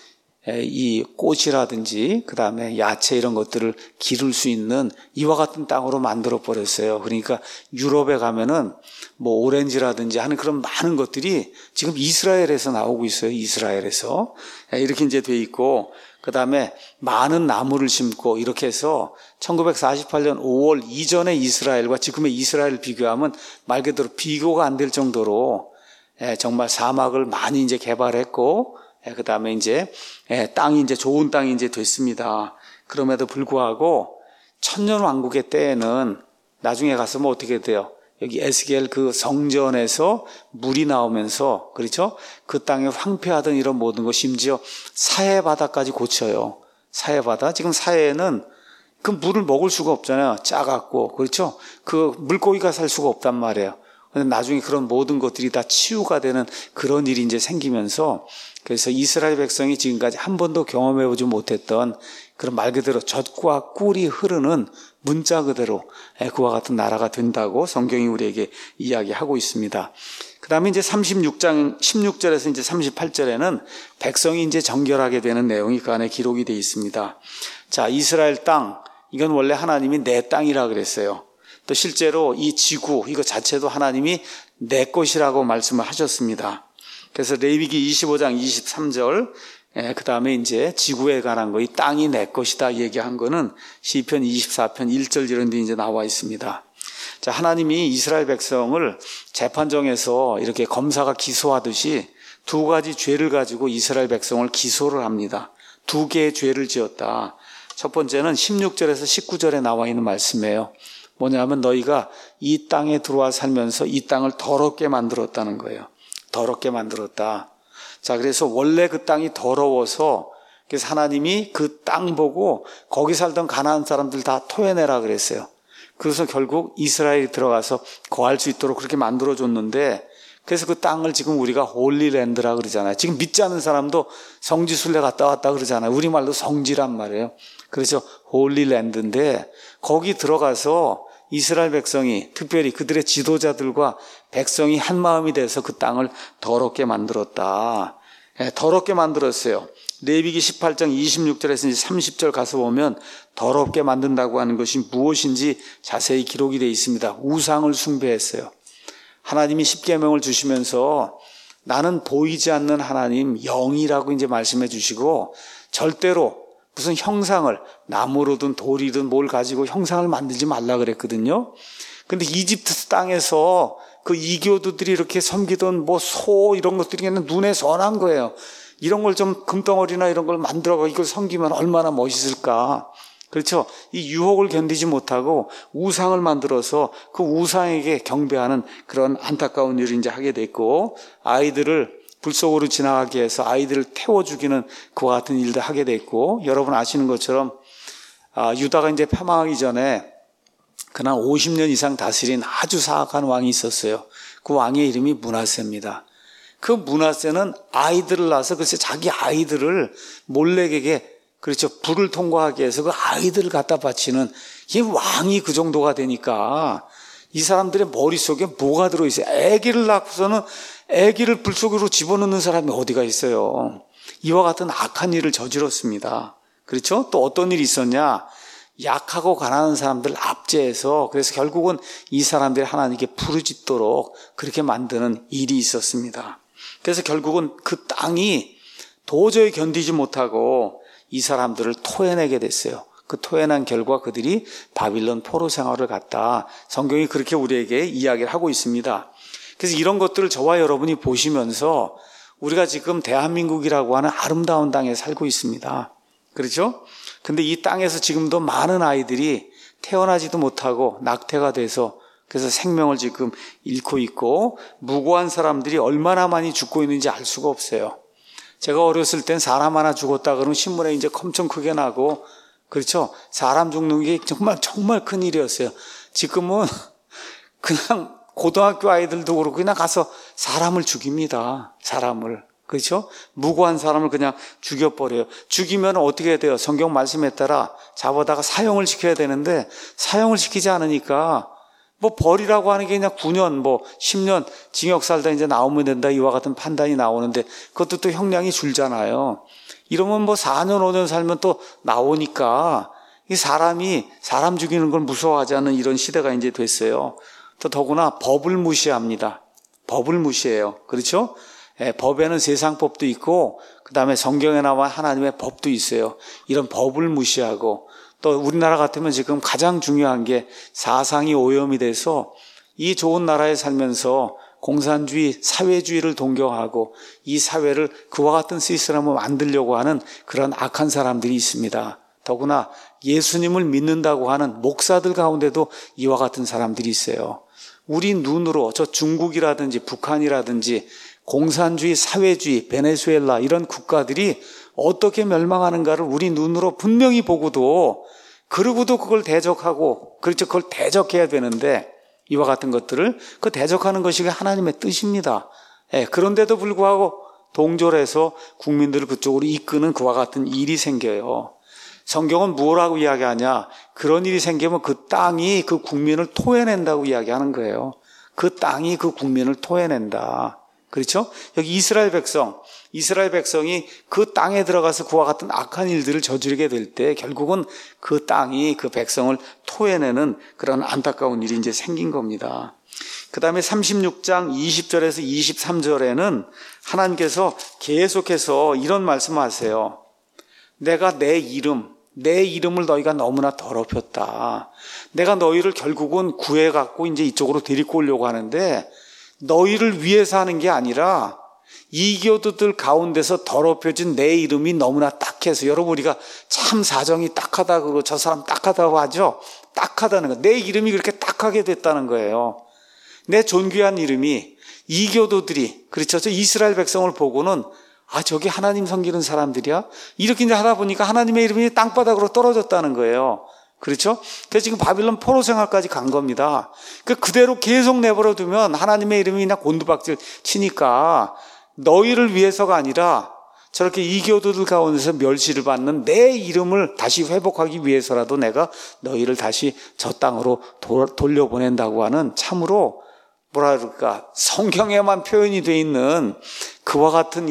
이 꽃이라든지 그다음에 야채 이런 것들을 기를 수 있는 이와 같은 땅으로 만들어 버렸어요. 그러니까 유럽에 가면은 뭐 오렌지라든지 하는 그런 많은 것들이 지금 이스라엘에서 나오고 있어요. 이스라엘에서 이렇게 이제 돼 있고 그다음에 많은 나무를 심고 이렇게 해서 1948년 5월 이전의 이스라엘과 지금의 이스라엘을 비교하면 말 그대로 비교가 안 될 정도로 정말 사막을 많이 이제 개발했고 그 다음에 이제 땅이 이제 좋은 땅이 이제 됐습니다. 그럼에도 불구하고 천년 왕국의 때에는 나중에 가서 뭐 어떻게 돼요? 여기 에스겔 그 성전에서 물이 나오면서 그렇죠? 그 땅에 황폐하던 이런 모든 것 심지어 사해 바다까지 고쳐요. 사해바다. 지금 사해에는 그 물을 먹을 수가 없잖아요. 작았고. 그렇죠? 그 물고기가 살 수가 없단 말이에요. 근데 나중에 그런 모든 것들이 다 치유가 되는 그런 일이 이제 생기면서, 그래서 이스라엘 백성이 지금까지 한 번도 경험해보지 못했던 그런 말 그대로 젖과 꿀이 흐르는 문자 그대로 그와 같은 나라가 된다고 성경이 우리에게 이야기하고 있습니다. 그 다음에 이제 36장 16절에서 이제 38절에는 백성이 이제 정결하게 되는 내용이 그 안에 기록이 되어 있습니다. 자, 이스라엘 땅, 이건 원래 하나님이 내 땅이라 그랬어요. 또 실제로 이 지구, 이거 자체도 하나님이 내 것이라고 말씀을 하셨습니다. 그래서 레위기 25장 23절, 그 다음에 이제 지구에 관한 거, 이 땅이 내 것이다 얘기한 거는 시편 24편 1절 이런 데 이제 나와 있습니다. 자, 하나님이 이스라엘 백성을 재판정에서 이렇게 검사가 기소하듯이 두 가지 죄를 가지고 이스라엘 백성을 기소를 합니다. 두 개의 죄를 지었다. 첫 번째는 16절에서 19절에 나와 있는 말씀이에요. 뭐냐면 너희가 이 땅에 들어와 살면서 이 땅을 더럽게 만들었다는 거예요. 더럽게 만들었다. 자, 그래서 원래 그 땅이 더러워서 그래서 하나님이 그 땅 보고 거기 살던 가나안 사람들 다 토해내라 그랬어요. 그래서 결국 이스라엘이 들어가서 거할 수 있도록 그렇게 만들어줬는데, 그래서 그 땅을 지금 우리가 홀리랜드라 그러잖아요. 지금 믿지 않는 사람도 성지순례 갔다 왔다 그러잖아요. 우리말로 성지란 말이에요. 그래서 홀리랜드인데 거기 들어가서 이스라엘 백성이, 특별히 그들의 지도자들과 백성이 한 마음이 돼서 그 땅을 더럽게 만들었다. 더럽게 만들었어요. 레위기 18장 26절에서 30절 가서 보면 더럽게 만든다고 하는 것이 무엇인지 자세히 기록이 되어 있습니다. 우상을 숭배했어요. 하나님이 십계명을 주시면서 나는 보이지 않는 하나님 영이라고 이제 말씀해 주시고, 절대로 무슨 형상을 나무로든 돌이든 뭘 가지고 형상을 만들지 말라 그랬거든요. 근데 이집트 땅에서 그 이교도들이 이렇게 섬기던 뭐 소 이런 것들이 그냥 눈에 선한 거예요. 이런 걸 좀 금덩어리나 이런 걸 만들어가 이걸 섬기면 얼마나 멋있을까. 그렇죠? 이 유혹을 견디지 못하고 우상을 만들어서 그 우상에게 경배하는 그런 안타까운 일을 이제 하게 됐고, 아이들을 불 속으로 지나가게 해서 아이들을 태워 죽이는 그와 같은 일도 하게 됐고, 여러분 아시는 것처럼 유다가 이제 패망하기 전에 그날 50년 이상 다스린 아주 사악한 왕이 있었어요. 그 왕의 이름이 므낫세입니다. 그 므낫세는 아이들을 낳아서 글쎄 자기 아이들을 몰렉에게, 그렇죠, 불을 통과하게 해서 그 아이들을 갖다 바치는, 이 왕이 그 정도가 되니까 이 사람들의 머릿속에 뭐가 들어있어요? 아기를 낳고서는 아기를 불 속으로 집어넣는 사람이 어디가 있어요? 이와 같은 악한 일을 저질렀습니다. 그렇죠? 또 어떤 일이 있었냐? 약하고 가난한 사람들 압제해서, 그래서 결국은 이 사람들이 하나님께 부르짖도록 그렇게 만드는 일이 있었습니다. 그래서 결국은 그 땅이 도저히 견디지 못하고 이 사람들을 토해내게 됐어요. 그 토해난 결과 그들이 바빌론 포로 생활을 갔다. 성경이 그렇게 우리에게 이야기를 하고 있습니다. 그래서 이런 것들을 저와 여러분이 보시면서 우리가 지금 대한민국이라고 하는 아름다운 땅에 살고 있습니다. 그렇죠? 근데 이 땅에서 지금도 많은 아이들이 태어나지도 못하고 낙태가 돼서 그래서 생명을 지금 잃고 있고, 무고한 사람들이 얼마나 많이 죽고 있는지 알 수가 없어요. 제가 어렸을 땐 사람 하나 죽었다 그러면 신문에 이제 엄청 크게 나고, 그렇죠? 사람 죽는 게 정말 큰 일이었어요. 지금은 그냥 고등학교 아이들도 그렇고 그냥 가서 사람을 죽입니다. 사람을. 그렇죠? 무고한 사람을 그냥 죽여버려요. 죽이면 어떻게 돼요? 성경 말씀에 따라 잡아다가 사형을 시켜야 되는데 사형을 시키지 않으니까 뭐 벌이라고 하는 게 그냥 9년, 뭐 10년 징역 살다 이제 나오면 된다, 이와 같은 판단이 나오는데 그것도 또 형량이 줄잖아요. 이러면 뭐 4년, 5년 살면 또 나오니까 이 사람이 사람 죽이는 걸 무서워하지 않는 이런 시대가 이제 됐어요. 또 더구나 법을 무시합니다. 법을 무시해요. 그렇죠? 법에는 세상법도 있고 그다음에 성경에 나와 하나님의 법도 있어요. 이런 법을 무시하고, 또 우리나라 같으면 지금 가장 중요한 게 사상이 오염이 돼서 이 좋은 나라에 살면서 공산주의, 사회주의를 동경하고 이 사회를 그와 같은 시스템을 만들려고 하는 그런 악한 사람들이 있습니다. 더구나 예수님을 믿는다고 하는 목사들 가운데도 이와 같은 사람들이 있어요. 우리 눈으로 저 중국이라든지 북한이라든지 공산주의, 사회주의, 베네수엘라 이런 국가들이 어떻게 멸망하는가를 우리 눈으로 분명히 보고도 그러고도 그걸 대적하고 그렇죠. 그걸 대적해야 되는데 이와 같은 것들을 그 대적하는 것이 하나님의 뜻입니다. 예, 그런데도 불구하고 동조해서 국민들을 그쪽으로 이끄는 그와 같은 일이 생겨요. 성경은 뭐라고 이야기하냐? 그런 일이 생기면 그 땅이 그 국민을 토해낸다고 이야기하는 거예요. 그 땅이 그 국민을 토해낸다. 그렇죠? 여기 이스라엘 백성이 그 땅에 들어가서 그와 같은 악한 일들을 저지르게 될 때 결국은 그 땅이 그 백성을 토해내는 그런 안타까운 일이 이제 생긴 겁니다. 그 다음에 36장 20절에서 23절에는 하나님께서 계속해서 이런 말씀하세요. 내가 내 이름을 너희가 너무나 더럽혔다. 내가 너희를 결국은 구해갖고 이제 이쪽으로 데리고 오려고 하는데 너희를 위해서 하는 게 아니라 이교도들 가운데서 더럽혀진 내 이름이 너무나 딱해서, 여러분 우리가 참 사정이 딱하다 그러고 저 사람 딱하다고 하죠. 딱하다는 거, 내 이름이 그렇게 딱하게 됐다는 거예요. 내 존귀한 이름이 이교도들이, 그렇죠, 저 이스라엘 백성을 보고는 저기 하나님 섬기는 사람들이야? 이렇게 이제 하다 보니까 하나님의 이름이 땅바닥으로 떨어졌다는 거예요. 그렇죠? 그래서 지금 바빌론 포로 생활까지 간 겁니다. 그대로 계속 내버려 두면 하나님의 이름이 그냥 곤두박질 치니까 너희를 위해서가 아니라 저렇게 이교도들 가운데서 멸시를 받는 내 이름을 다시 회복하기 위해서라도 내가 너희를 다시 저 땅으로 돌려보낸다고 하는, 참으로 뭐라 그럴까, 성경에만 표현이 되어 있는 그와 같은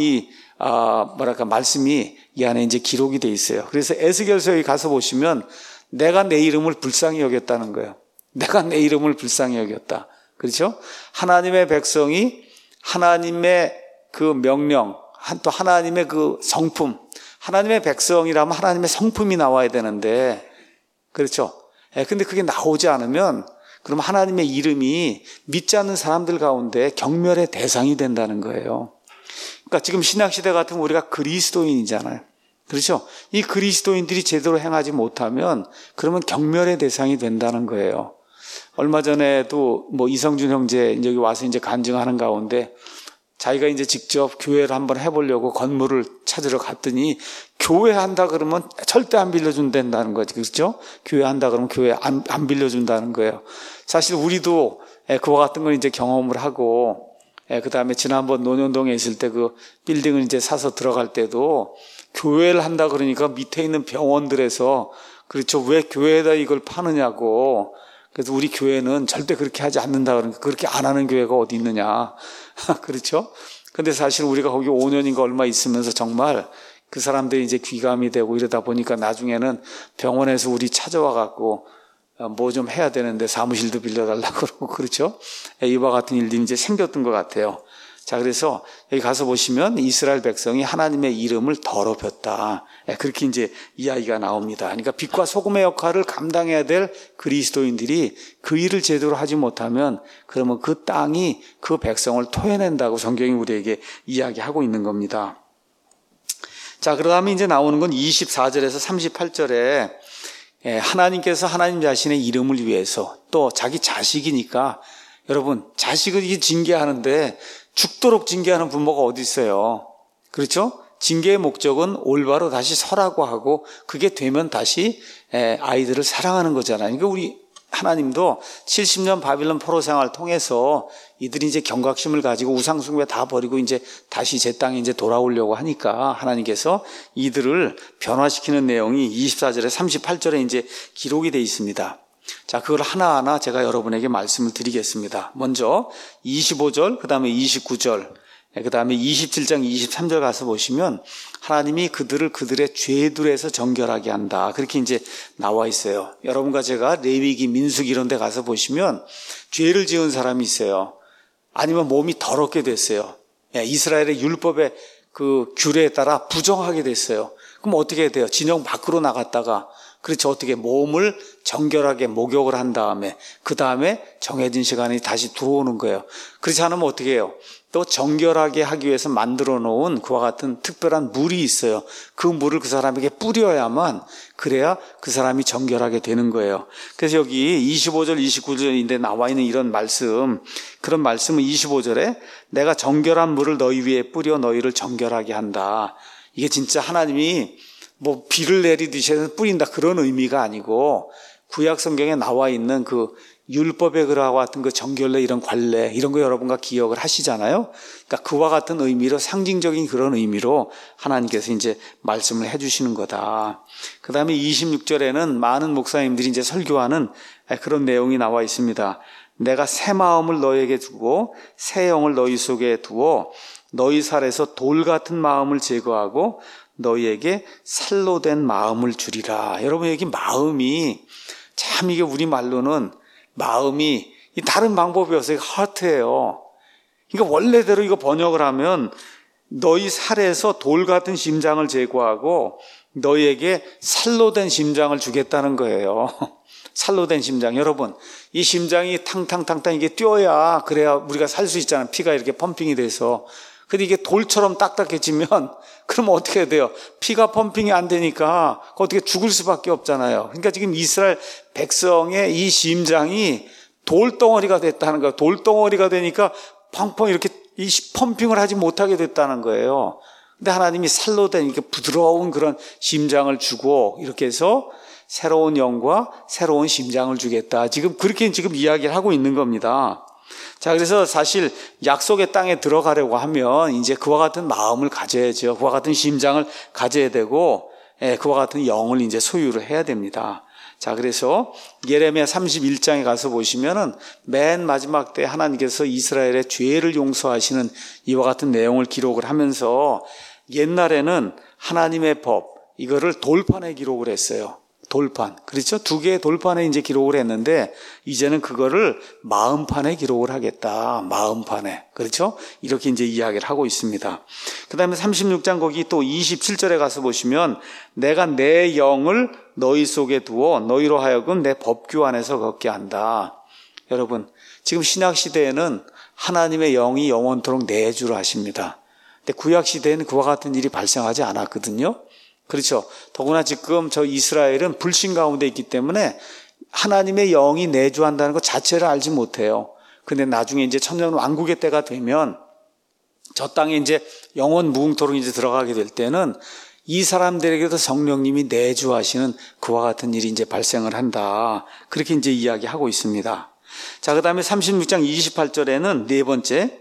말씀이 이 안에 이제 기록이 되어 있어요. 그래서 에스겔서에 가서 보시면 내가 내 이름을 불쌍히 여겼다는 거예요. 내가 내 이름을 불쌍히 여겼다. 그렇죠? 하나님의 백성이 하나님의 그 명령, 또 하나님의 그 성품, 하나님의 백성이라면 하나님의 성품이 나와야 되는데, 그렇죠? 근데 그게 나오지 않으면 그럼 하나님의 이름이 믿지 않는 사람들 가운데 경멸의 대상이 된다는 거예요. 그러니까 지금 신약시대 같으면 우리가 그리스도인이잖아요. 그렇죠? 이 그리스도인들이 제대로 행하지 못하면 그러면 경멸의 대상이 된다는 거예요. 얼마 전에도 이성준 형제 여기 와서 이제 간증하는 가운데 자기가 이제 직접 교회를 한번 해보려고 건물을 찾으러 갔더니 교회 한다 그러면 절대 안 빌려준다는 거지. 그렇죠? 교회 한다 그러면 교회 안 빌려준다는 거예요. 사실 우리도 그와 같은 걸 이제 경험을 하고, 그 다음에 지난번 논현동에 있을 때 그 빌딩을 이제 사서 들어갈 때도 교회를 한다 그러니까 밑에 있는 병원들에서, 그렇죠, 왜 교회에다 이걸 파느냐고. 그래서 우리 교회는 절대 그렇게 하지 않는다 그러니까 그렇게 안 하는 교회가 어디 있느냐. 그렇죠? 근데 사실 우리가 거기 5년인가 얼마 있으면서 정말 그 사람들이 이제 귀감이 되고 이러다 보니까 나중에는 병원에서 우리 찾아와 갖고 뭐 좀 해야 되는데 사무실도 빌려달라고 그러고, 그렇죠? 이와 같은 일들이 이제 생겼던 것 같아요. 자, 그래서 여기 가서 보시면 이스라엘 백성이 하나님의 이름을 더럽혔다. 그렇게 이제 이야기가 나옵니다. 그러니까 빛과 소금의 역할을 감당해야 될 그리스도인들이 그 일을 제대로 하지 못하면 그러면 그 땅이 그 백성을 토해낸다고 성경이 우리에게 이야기하고 있는 겁니다. 자, 그다음에 이제 나오는 건 24절에서 38절에 하나님께서 하나님 자신의 이름을 위해서, 또 자기 자식이니까, 여러분 자식을 징계하는데 죽도록 징계하는 부모가 어디 있어요? 그렇죠? 징계의 목적은 올바로 다시 서라고 하고 그게 되면 다시 아이들을 사랑하는 거잖아요. 그러니까 우리 하나님도 70년 바빌론 포로 생활을 통해서 이들이 이제 경각심을 가지고 우상숭배 다 버리고 이제 다시 제 땅에 이제 돌아오려고 하니까 하나님께서 이들을 변화시키는 내용이 24절에 38절에 이제 기록이 되어 있습니다. 자, 그걸 하나하나 제가 여러분에게 말씀을 드리겠습니다. 먼저 25절, 그 다음에 29절, 그 다음에 27장 23절 가서 보시면 하나님이 그들을 그들의 죄들에서 정결하게 한다. 그렇게 이제 나와 있어요. 여러분과 제가 레위기, 민수기 이런 데 가서 보시면 죄를 지은 사람이 있어요. 아니면 몸이 더럽게 됐어요. 이스라엘의 율법의 그 규례에 따라 부정하게 됐어요. 그럼 어떻게 해야 돼요? 진영 밖으로 나갔다가, 그렇죠, 어떻게 몸을 정결하게 목욕을 한 다음에 그 다음에 정해진 시간이 다시 들어오는 거예요. 그렇지 않으면 어떻게 해요? 또 정결하게 하기 위해서 만들어 놓은 그와 같은 특별한 물이 있어요. 그 물을 그 사람에게 뿌려야만, 그래야 그 사람이 정결하게 되는 거예요. 그래서 여기 25절 29절인데 나와 있는 이런 말씀, 그런 말씀은 25절에 내가 정결한 물을 너희 위에 뿌려 너희를 정결하게 한다. 이게 진짜 하나님이 뭐 비를 내리듯이 해서 뿌린다 그런 의미가 아니고 구약 성경에 나와 있는 그 율법의 글과 같은 그 정결례 이런 관례 이런 거 여러분과 기억을 하시잖아요. 그러니까 그와 같은 의미로 상징적인 그런 의미로 하나님께서 이제 말씀을 해주시는 거다. 그 다음에 26절에는 많은 목사님들이 이제 설교하는 그런 내용이 나와 있습니다. 내가 새 마음을 너에게 주고 새 영을 너희 속에 두어 너희 살에서 돌 같은 마음을 제거하고 너희에게 살로 된 마음을 주리라. 여러분 여기 마음이 참 이게 우리말로는 마음이 다른 방법이 없어요. 하트예요. 그러니까 원래대로 이거 번역을 하면 너희 살에서 돌 같은 심장을 제거하고 너희에게 살로 된 심장을 주겠다는 거예요. 살로 된 심장. 여러분 이 심장이 탕탕탕탕 이게 뛰어야 그래야 우리가 살 수 있잖아요. 피가 이렇게 펌핑이 돼서. 근데 이게 돌처럼 딱딱해지면 그럼 어떻게 해야 돼요? 피가 펌핑이 안 되니까 어떻게 죽을 수밖에 없잖아요. 그러니까 지금 이스라엘 백성의 이 심장이 돌덩어리가 됐다는 거예요. 돌덩어리가 되니까 펑펑 이렇게 이 펌핑을 하지 못하게 됐다는 거예요. 근데 하나님이 살로 된 이렇게 부드러운 그런 심장을 주고 이렇게 해서 새로운 영과 새로운 심장을 주겠다. 지금 그렇게 지금 이야기를 하고 있는 겁니다. 자, 그래서 사실 약속의 땅에 들어가려고 하면 이제 그와 같은 마음을 가져야죠. 그와 같은 심장을 가져야 되고, 그와 같은 영을 이제 소유를 해야 됩니다. 자, 그래서 예레미야 31장에 가서 보시면은 맨 마지막 때 하나님께서 이스라엘의 죄를 용서하시는 이와 같은 내용을 기록을 하면서 옛날에는 하나님의 법, 이거를 돌판에 기록을 했어요. 돌판. 그렇죠? 2개의 돌판에 이제 기록을 했는데, 이제는 그거를 마음판에 기록을 하겠다. 마음판에. 그렇죠? 이렇게 이제 이야기를 하고 있습니다. 그 다음에 36장 거기 또 27절에 가서 보시면, 내가 내 영을 너희 속에 두어 너희로 하여금 내 법규 안에서 걷게 한다. 여러분, 지금 신약시대에는 하나님의 영이 영원토록 내주로 하십니다. 근데 구약시대에는 그와 같은 일이 발생하지 않았거든요. 그렇죠. 더구나 지금 저 이스라엘은 불신 가운데 있기 때문에 하나님의 영이 내주한다는 것 자체를 알지 못해요. 근데 나중에 이제 천년 왕국의 때가 되면 저 땅에 이제 영원 무궁토록 이제 들어가게 될 때는 이 사람들에게도 성령님이 내주하시는 그와 같은 일이 이제 발생을 한다. 그렇게 이제 이야기하고 있습니다. 자, 그 다음에 36장 28절에는 네 번째,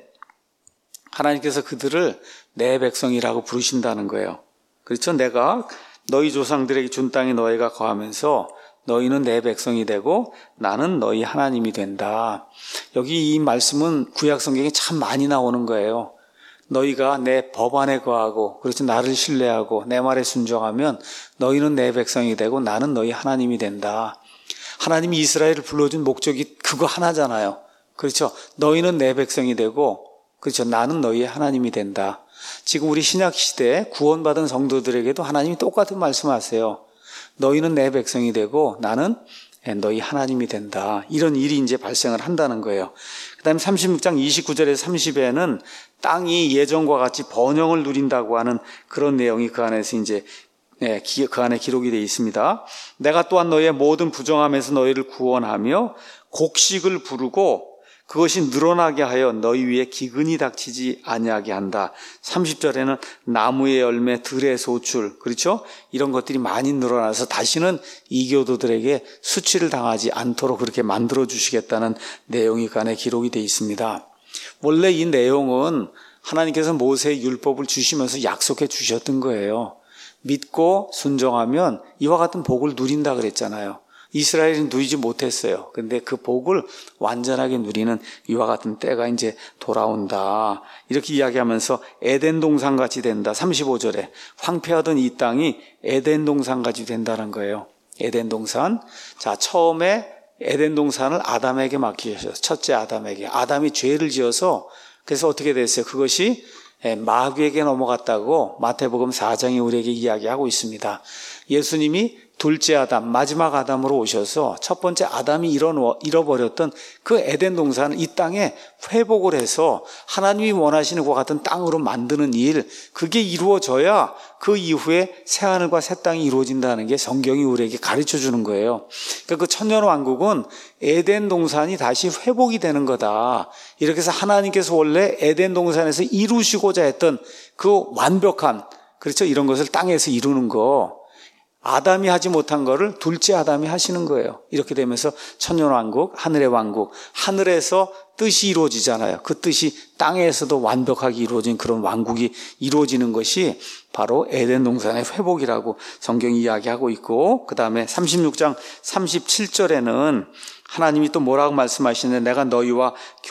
하나님께서 그들을 내 백성이라고 부르신다는 거예요. 그렇죠? 내가 너희 조상들에게 준 땅에 너희가 거하면서 너희는 내 백성이 되고 나는 너희 하나님이 된다. 여기 이 말씀은 구약 성경에 참 많이 나오는 거예요. 너희가 내 법 안에 거하고, 그렇죠? 나를 신뢰하고 내 말에 순종하면 너희는 내 백성이 되고 나는 너희 하나님이 된다. 하나님이 이스라엘을 불러준 목적이 그거 하나잖아요. 그렇죠? 너희는 내 백성이 되고, 그렇죠? 나는 너희의 하나님이 된다. 지금 우리 신약시대에 구원받은 성도들에게도 하나님이 똑같은 말씀하세요. 너희는 내 백성이 되고 나는 너희 하나님이 된다. 이런 일이 이제 발생을 한다는 거예요. 그 다음에 36장 29절에서 30에는 땅이 예전과 같이 번영을 누린다고 하는 그런 내용이 그 안에서 이제 그 안에 기록이 되어 있습니다. 내가 또한 너희의 모든 부정함에서 너희를 구원하며 곡식을 부르고 그것이 늘어나게 하여 너희 위에 기근이 닥치지 아니하게 한다. 30절에는 나무의 열매, 들의 소출, 그렇죠? 이런 것들이 많이 늘어나서 다시는 이교도들에게 수치를 당하지 않도록 그렇게 만들어 주시겠다는 내용이 그 안에 기록이 되어 있습니다. 원래 이 내용은 하나님께서 모세의 율법을 주시면서 약속해 주셨던 거예요. 믿고 순종하면 이와 같은 복을 누린다 그랬잖아요. 이스라엘은 누리지 못했어요. 근데 그 복을 완전하게 누리는 이와 같은 때가 이제 돌아온다. 이렇게 이야기하면서 에덴 동산같이 된다. 35절에 황폐하던 이 땅이 에덴 동산같이 된다는 거예요. 에덴 동산. 자, 처음에 에덴 동산을 아담에게 맡기셨어요. 첫째 아담에게. 아담이 죄를 지어서 그래서 어떻게 됐어요? 그것이 마귀에게 넘어갔다고 마태복음 4장이 우리에게 이야기하고 있습니다. 예수님이 둘째 아담, 마지막 아담으로 오셔서 첫 번째 아담이 잃어버렸던 그 에덴 동산을 이 땅에 회복을 해서 하나님이 원하시는 것 같은 땅으로 만드는 일, 그게 이루어져야 그 이후에 새하늘과 새 땅이 이루어진다는 게 성경이 우리에게 가르쳐 주는 거예요. 그러니까 그 천년왕국은 에덴 동산이 다시 회복이 되는 거다. 이렇게 해서 하나님께서 원래 에덴 동산에서 이루시고자 했던 그 완벽한 그렇죠? 이런 것을 땅에서 이루는 거. 아담이 하지 못한 거를 둘째 아담이 하시는 거예요. 이렇게 되면서 천년왕국, 하늘의 왕국, 하늘에서 뜻이 이루어지잖아요. 그 뜻이 땅에서도 완벽하게 이루어진 그런 왕국이 이루어지는 것이 바로 에덴 동산의 회복이라고 성경이 이야기하고 있고, 그 다음에 36장 37절에는 하나님이 또 뭐라고 말씀하시는데, 내가 너희와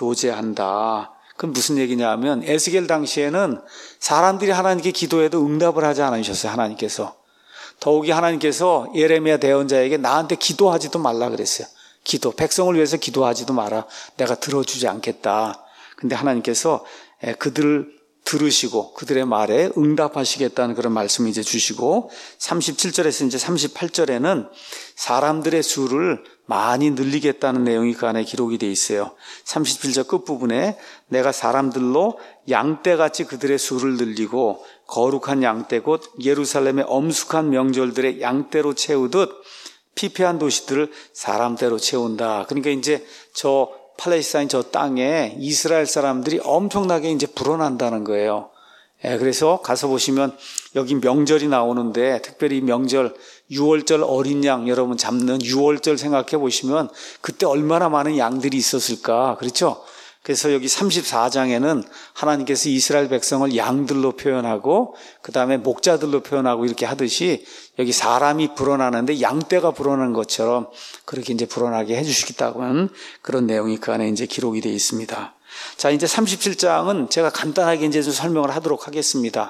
교제한다. 그건 무슨 얘기냐 하면, 에스겔 당시에는 사람들이 하나님께 기도해도 응답을 하지 않으셨어요. 하나님께서. 더욱이 하나님께서 예레미야 대언자에게 나한테 기도하지도 말라 그랬어요. 백성을 위해서 기도하지도 마라. 내가 들어주지 않겠다. 근데 하나님께서 그들을 들으시고 그들의 말에 응답하시겠다는 그런 말씀을 이제 주시고, 37절에서 이제 38절에는 사람들의 수를 많이 늘리겠다는 내용이 그 안에 기록이 되어 있어요. 37절 끝부분에 내가 사람들로 양떼같이 그들의 수를 늘리고 거룩한 양떼 곧 예루살렘의 엄숙한 명절들의 양떼로 채우듯 피폐한 도시들을 사람떼로 채운다. 그러니까 이제 저 팔레스타인 저 땅에 이스라엘 사람들이 엄청나게 이제 불어난다는 거예요. 그래서 가서 보시면 여기 명절이 나오는데, 특별히 명절 6월절 어린 양 여러분 잡는 6월절 생각해 보시면 그때 얼마나 많은 양들이 있었을까. 그렇죠? 그래서 여기 34장에는 하나님께서 이스라엘 백성을 양들로 표현하고 그 다음에 목자들로 표현하고 이렇게 하듯이 여기 사람이 불어나는데 양떼가 불어나는 것처럼 그렇게 이제 불어나게 해주시겠다고는 그런 내용이 그 안에 이제 기록이 되어 있습니다. 자, 이제 37장은 제가 간단하게 이제 좀 설명을 하도록 하겠습니다.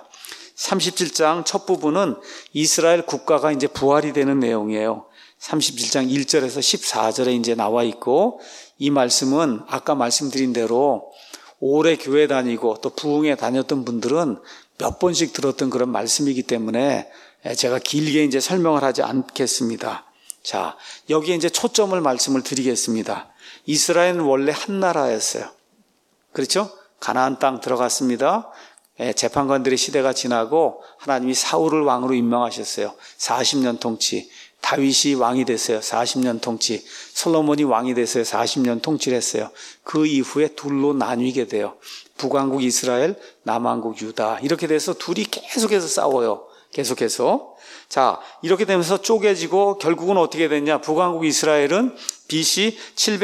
37장 첫 부분은 이스라엘 국가가 이제 부활이 되는 내용이에요. 37장 1절에서 14절에 이제 나와 있고, 이 말씀은 아까 말씀드린 대로 오래 교회 다니고 또 부흥회 다녔던 분들은 몇 번씩 들었던 그런 말씀이기 때문에 제가 길게 이제 설명을 하지 않겠습니다. 자, 여기에 이제 초점을 말씀을 드리겠습니다. 이스라엘은 원래 한 나라였어요. 그렇죠? 가나안 땅 들어갔습니다. 재판관들의 시대가 지나고 하나님이 사울을 왕으로 임명하셨어요. 40년 통치. 다윗이 왕이 됐어요. 40년 통치. 솔로몬이 왕이 됐어요. 40년 통치를 했어요. 그 이후에 둘로 나뉘게 돼요. 북왕국 이스라엘, 남왕국 유다. 이렇게 돼서 둘이 계속해서 싸워요. 계속해서. 자, 이렇게 되면서 쪼개지고 결국은 어떻게 됐냐? 북왕국 이스라엘은 BC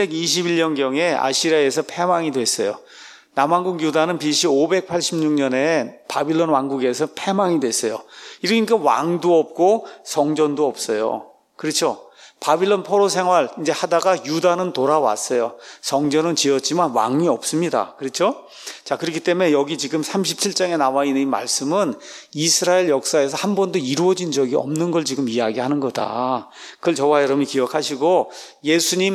721년경에 아시리아에서 패망이 됐어요. 남왕국 유다는 BC 586년에 바빌론 왕국에서 패망이 됐어요. 이러니까 왕도 없고 성전도 없어요. 그렇죠? 바빌론 포로 생활 이제 하다가 유다는 돌아왔어요. 성전은 지었지만 왕이 없습니다. 그렇죠? 자, 그렇기 때문에 여기 지금 37장에 나와 있는 이 말씀은 이스라엘 역사에서 한 번도 이루어진 적이 없는 걸 지금 이야기하는 거다. 그걸 저와 여러분이 기억하시고, 예수님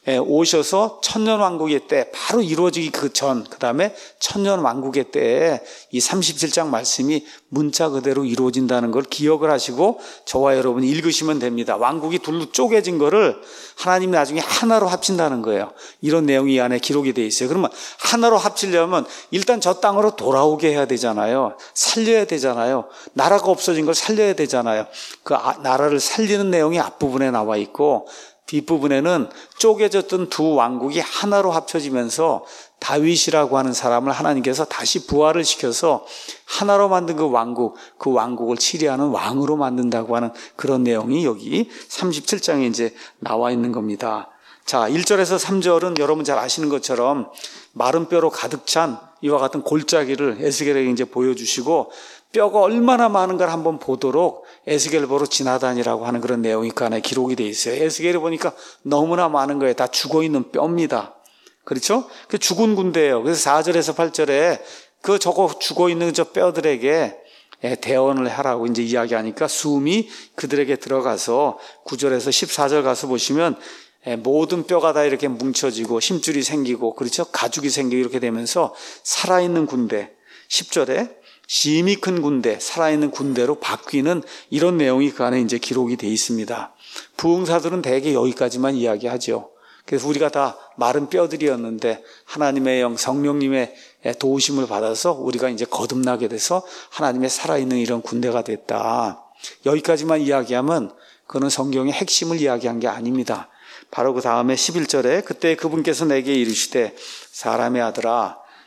오셔서 천년왕국의 때 바로 이루어지기 그 전, 그 다음에 천년왕국의 때에 이 37장 말씀이 문자 그대로 이루어진다는 걸 기억을 하시고 저와 여러분이 읽으시면 됩니다. 왕국이 둘로 쪼개진 거를 하나님이 나중에 하나로 합친다는 거예요. 이런 내용이 이 안에 기록이 되어 있어요. 그러면 하나로 합치려면 일단 저 땅으로 돌아오게 해야 되잖아요. 살려야 되잖아요. 나라가 없어진 걸 살려야 되잖아요. 그 나라를 살리는 내용이 앞부분에 나와 있고, 뒷부분에는 쪼개졌던 두 왕국이 하나로 합쳐지면서 다윗이라고 하는 사람을 하나님께서 다시 부활을 시켜서 하나로 만든 그 왕국을 치리하는 왕으로 만든다고 하는 그런 내용이 여기 37장에 이제 나와 있는 겁니다. 자, 1절에서 3절은 여러분 잘 아시는 것처럼 마른 뼈로 가득 찬 이와 같은 골짜기를 에스겔에게 이제 보여주시고, 뼈가 얼마나 많은가를 한번 보도록 에스겔을 보러 지나다니라고 하는 그런 내용이 그 안에 기록이 되어 있어요. 에스겔을 보니까 너무나 많은 거예요. 다 죽어있는 뼈입니다. 그렇죠? 그 죽은 군대예요. 그래서 4절에서 8절에 저거 죽어있는 저 뼈들에게 대언을 하라고 이제 이야기하니까 숨이 그들에게 들어가서 9절에서 14절 가서 보시면 모든 뼈가 다 이렇게 뭉쳐지고 힘줄이 생기고, 그렇죠? 가죽이 생기고 이렇게 되면서 살아있는 군대, 10절에 심히 큰 군대, 살아있는 군대로 바뀌는 이런 내용이 그 안에 이제 기록이 되어 있습니다. 부흥사들은 대개 여기까지만 이야기하죠. 그래서 우리가 다 마른 뼈들이었는데 하나님의 영, 성령님의 도우심을 받아서 우리가 이제 거듭나게 돼서 하나님의 살아있는 이런 군대가 됐다. 여기까지만 이야기하면 그거는 성경의 핵심을 이야기한 게 아닙니다. 바로 그 다음에 11절에 그때 그분께서 내게 이르시되 사람의 아들아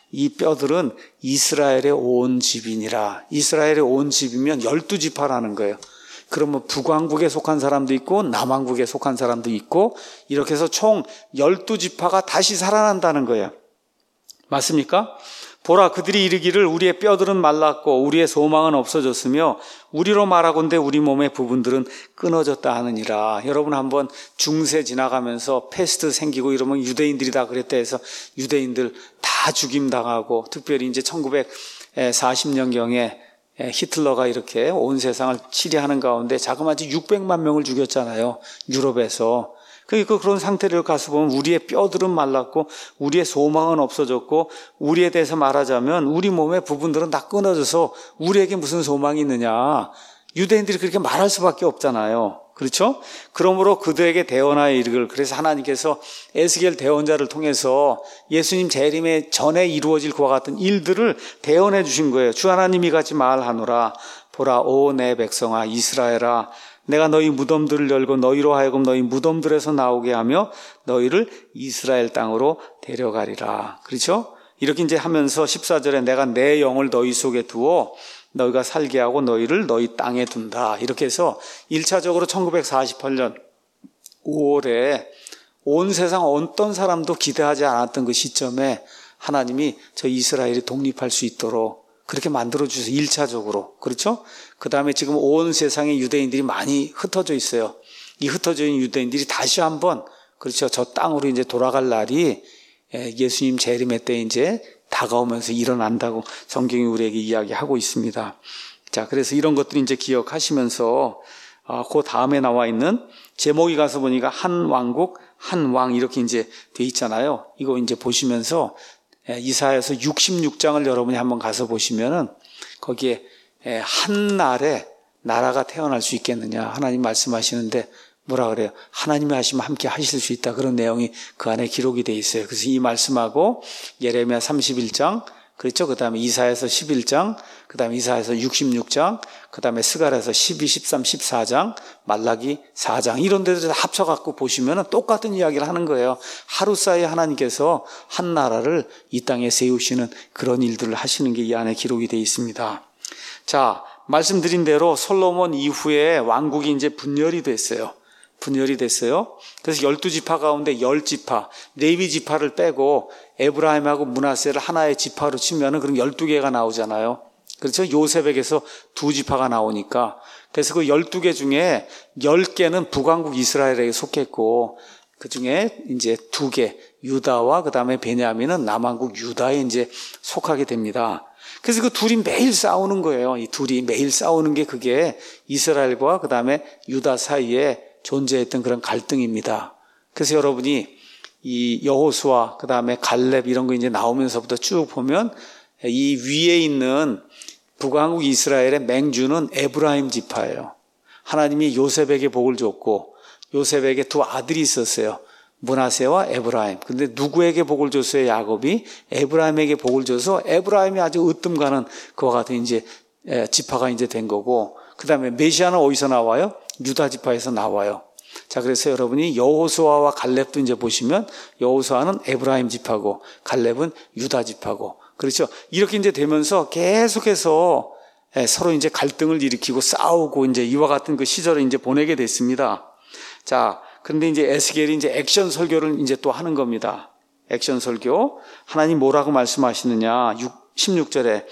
이 뼈들은 이스라엘의 온 집이니라. 이스라엘의 온 집이면 12지파라는 거예요. 그러면 북왕국에 속한 사람도 있고 남왕국에 속한 사람도 있고 이렇게 해서 총 12지파가 다시 살아난다는 거예요. 맞습니까? 보라, 그들이 이르기를 우리의 뼈들은 말랐고 우리의 소망은 없어졌으며 우리로 말하건대 우리 몸의 부분들은 끊어졌다 하느니라. 여러분 한번 중세 지나가면서 패스트 생기고 이러면 유대인들이 다 그랬다 해서 유대인들 다 죽임당하고, 특별히 이제 1940년경에 히틀러가 이렇게 온 세상을 치리하는 가운데 자그마치 600만 명을 죽였잖아요. 유럽에서. 그러니까 그런 상태를 가서 보면 우리의 뼈들은 말랐고 우리의 소망은 없어졌고, 우리에 대해서 말하자면 우리 몸의 부분들은 다 끊어져서 우리에게 무슨 소망이 있느냐. 유대인들이 그렇게 말할 수밖에 없잖아요. 그렇죠? 그러므로 그들에게 대언하여 이르기를, 그래서 하나님께서 에스겔 대언자를 통해서 예수님 재림의 전에 이루어질 것과 같은 일들을 대언해 주신 거예요. 주 하나님이 같이 말하노라. 보라, 오 내 백성아 이스라엘아, 내가 너희 무덤들을 열고 너희로 하여금 너희 무덤들에서 나오게 하며 너희를 이스라엘 땅으로 데려가리라. 그렇죠? 이렇게 이제 하면서 14절에 내가 내 영을 너희 속에 두어 너희가 살게 하고 너희를 너희 땅에 둔다. 이렇게 해서 1차적으로 1948년 5월에 온 세상 어떤 사람도 기대하지 않았던 그 시점에 하나님이 저 이스라엘이 독립할 수 있도록 그렇게 만들어주세요. 1차적으로. 그렇죠? 그 다음에 지금 온 세상에 유대인들이 많이 흩어져 있어요. 이 흩어져 있는 유대인들이 다시 한번, 그렇죠, 저 땅으로 이제 돌아갈 날이 예수님 재림의 때 이제 다가오면서 일어난다고 성경이 우리에게 이야기하고 있습니다. 자, 그래서 이런 것들이 이제 기억하시면서 그 다음에 나와 있는 제목이 가서 보니까 한 왕국, 한 왕 이렇게 이제 돼 있잖아요. 이거 이제 보시면서 이사야서 66장을 여러분이 한번 가서 보시면은 거기에 한 날에 나라가 태어날 수 있겠느냐 하나님 말씀하시는데 뭐라 그래요? 하나님이 하시면 함께 하실 수 있다. 그런 내용이 그 안에 기록이 돼 있어요. 그래서 이 말씀하고 예레미야 31장, 그렇죠? 그 다음에 이사야서 11장, 그 다음에 이사야서 66장, 그 다음에 스가랴서 12, 13, 14장, 말라기 4장 이런 데들 합쳐갖고 보시면 똑같은 이야기를 하는 거예요. 하루 사이에 하나님께서 한 나라를 이 땅에 세우시는 그런 일들을 하시는 게 이 안에 기록이 되어 있습니다. 자, 말씀드린 대로 솔로몬 이후에 왕국이 이제 분열이 됐어요. 그래서 12지파 가운데 10지파, 레위 지파를 빼고 에브라임하고 므낫세를 하나의 지파로 치면은 그럼 12개가 나오잖아요. 그렇죠? 요셉에게서 2지파가 나오니까. 그래서 그 12개 중에 10개는 북왕국 이스라엘에게 속했고, 그 중에 이제 2개, 유다와 그 다음에 베냐민은 남왕국 유다에 이제 속하게 됩니다. 그래서 그 둘이 매일 싸우는 거예요. 이 둘이 매일 싸우는 게 그게 이스라엘과 그 다음에 유다 사이에 존재했던 그런 갈등입니다. 그래서 여러분이 이 여호수아 그 다음에 갈렙 이런 거 이제 나오면서부터 쭉 보면 이 위에 있는 북왕국 이스라엘의 맹주는 에브라임 지파예요. 하나님이 요셉에게 복을 줬고 요셉에게 2 아들이 있었어요. 므낫세와 에브라임. 근데 누구에게 복을 줬어요? 야곱이 에브라임에게 복을 줘서 에브라임이 아주 으뜸 가는 그와 같은 이제 지파가 이제 된 거고, 그 다음에 메시아는 어디서 나와요? 유다 지파에서 나와요. 자, 그래서 여러분이 여호수아와 갈렙도 이제 보시면 여호수아는 에브라임 지파고 갈렙은 유다 지파고, 그렇죠? 이렇게 이제 되면서 계속해서 서로 이제 갈등을 일으키고 싸우고 이제 이와 같은 그 시절을 이제 보내게 됐습니다. 자, 그런데 이제 에스겔이 이제 액션 설교를 이제 또 하는 겁니다. 액션 설교. 하나님 뭐라고 말씀하시느냐? 16절에